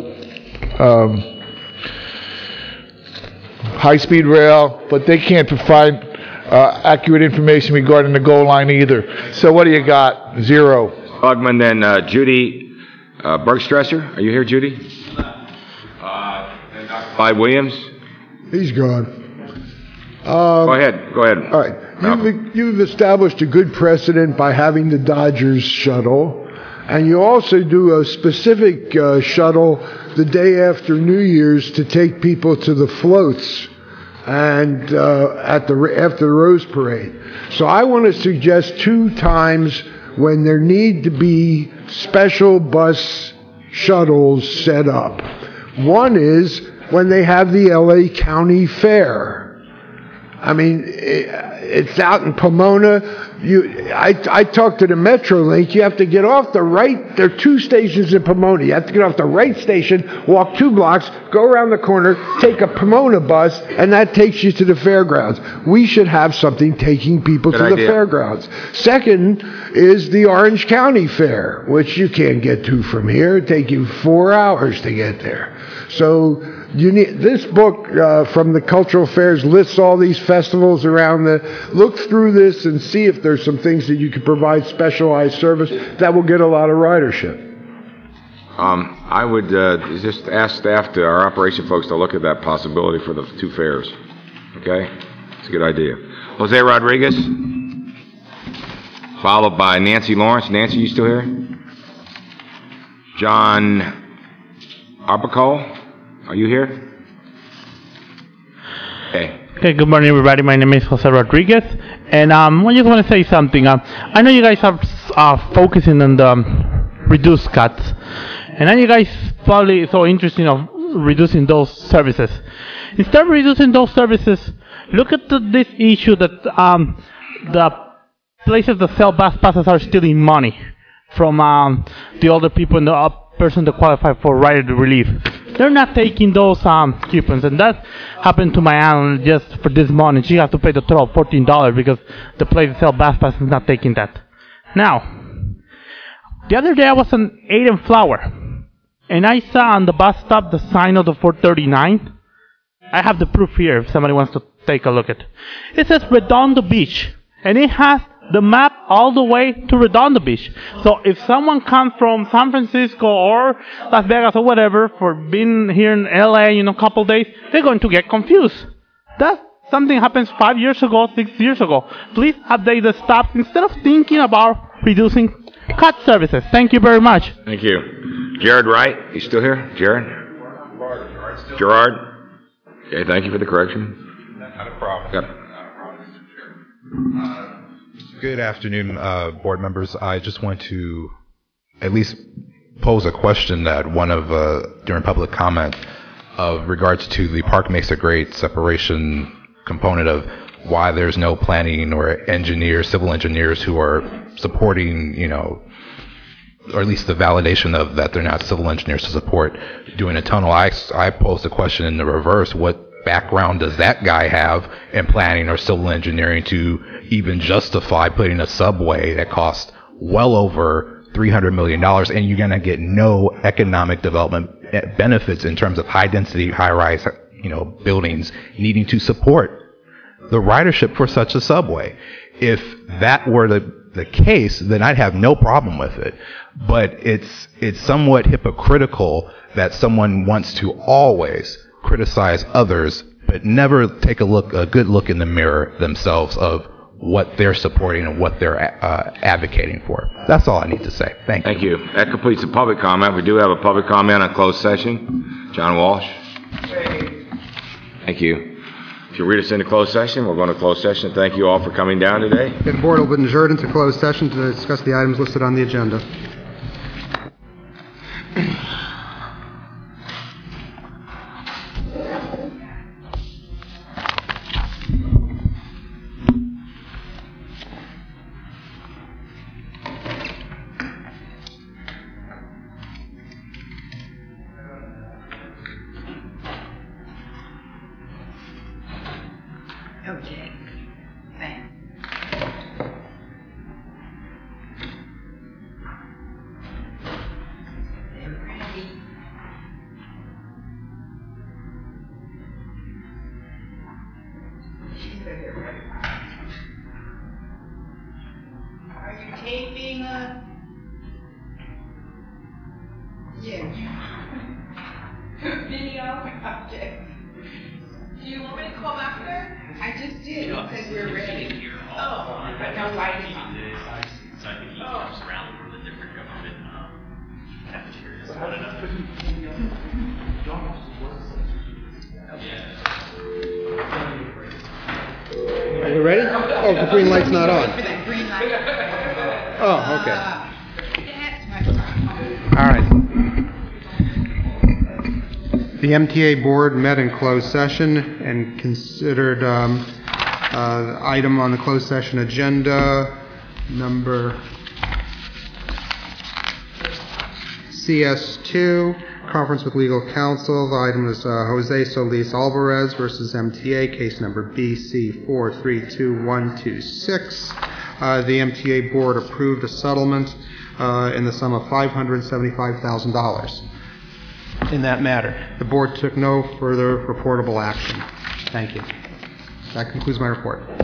high-speed rail, but they can't provide accurate information regarding the goal line either. So what do you got? Zero. Klugman, then Judy Bergstresser. Are you here, Judy? And Dr. Clyde Williams. He's gone. Go ahead. All right. You've established a good precedent by having the Dodgers shuttle, and you also do a specific shuttle the day after New Year's to take people to the floats and after the Rose Parade. So I want to suggest 2 times when there need to be special bus shuttles set up. One is when they have the LA County Fair. I mean, it's out in Pomona. I talked to the Metrolink. You have to get off the right. There are 2 stations in Pomona. You have to get off the right station, walk 2 blocks, go around the corner, take a Pomona bus, and that takes you to the fairgrounds. We should have something taking people to the fairgrounds. Second is the Orange County Fair, which you can't get to from here. It'd take you 4 hours to get there. So you need this book from the cultural fairs lists all these festivals around look through this and see if there's some things that you could provide specialized service that will get a lot of ridership. I would just ask staff, our operation folks, to look at that possibility for the 2 fairs. Okay? It's a good idea. Jose Rodriguez, followed by Nancy Lawrence. Nancy, you still here? John Arbacol, are you here? Okay. Okay, good morning, everybody. My name is Jose Rodriguez, and I just want to say something. I know you guys are focusing on the reduced cuts, and then you guys probably so interested in reducing those services. Instead of reducing those services, look at this issue that the places that sell bus passes are stealing money from the older people and the person that qualify for rider relief. they're not taking those coupons, and that happened to my aunt just for this morning. She has to pay the total of $14 because the place that sells Bass Pass is not taking that. Now, the other day I was on 8 and Flower, and I saw on the bus stop the sign of the 439. I have the proof here if somebody wants to take a look at it. It says Redondo Beach, and it has the map all the way to Redondo Beach. So if someone comes from San Francisco or Las Vegas or whatever for being here in LA, a couple days, they're going to get confused. That something happens 5 years ago, 6 years ago. Please update the stop instead of thinking about reducing cut services. Thank you very much. Thank you. Jared Wright, you still here? Jared? Gerard? Okay, thank you for the correction. Not a problem. Yep. Good afternoon, board members. I just want to at least pose a question that during public comment of regards to the Park Mesa grade separation component of why there's no planning or civil engineers who are supporting, or at least the validation of that they're not civil engineers to support doing a tunnel. I posed a question in the reverse. What background does that guy have in planning or civil engineering to even justify putting a subway that costs well over $300 million and you're going to get no economic development benefits in terms of high density, high rise, buildings needing to support the ridership for such a subway? If that were the case, then I'd have no problem with it. But it's somewhat hypocritical that someone wants to always criticize others, but never take a good look in the mirror themselves of what they're supporting and what they're advocating for. That's all I need to say. Thank you. That completes the public comment. We do have a public comment on closed session. John Walsh. Thank you. If you read us into closed session, we're going to closed session. Thank you all for coming down today. The board will adjourn into closed session to discuss the items listed on the agenda. Okay. Thanks. They're ready. She's ready. Are you taping us? Yeah. Video? Okay. Do you want me to call after? I just did. It said we're ready. Oh, but no lighting on. So I think he jumps around from the different government cafeterias. Are we ready? Oh, the green light's not on. Oh, okay. All right. The MTA board met in closed session and considered item on the closed session agenda number CS2, conference with legal counsel. The item is Jose Solis Alvarez versus MTA, case number BC432126. The MTA board approved a settlement in the sum of $575,000. In that matter, the board took no further reportable action. Thank you. That concludes my report.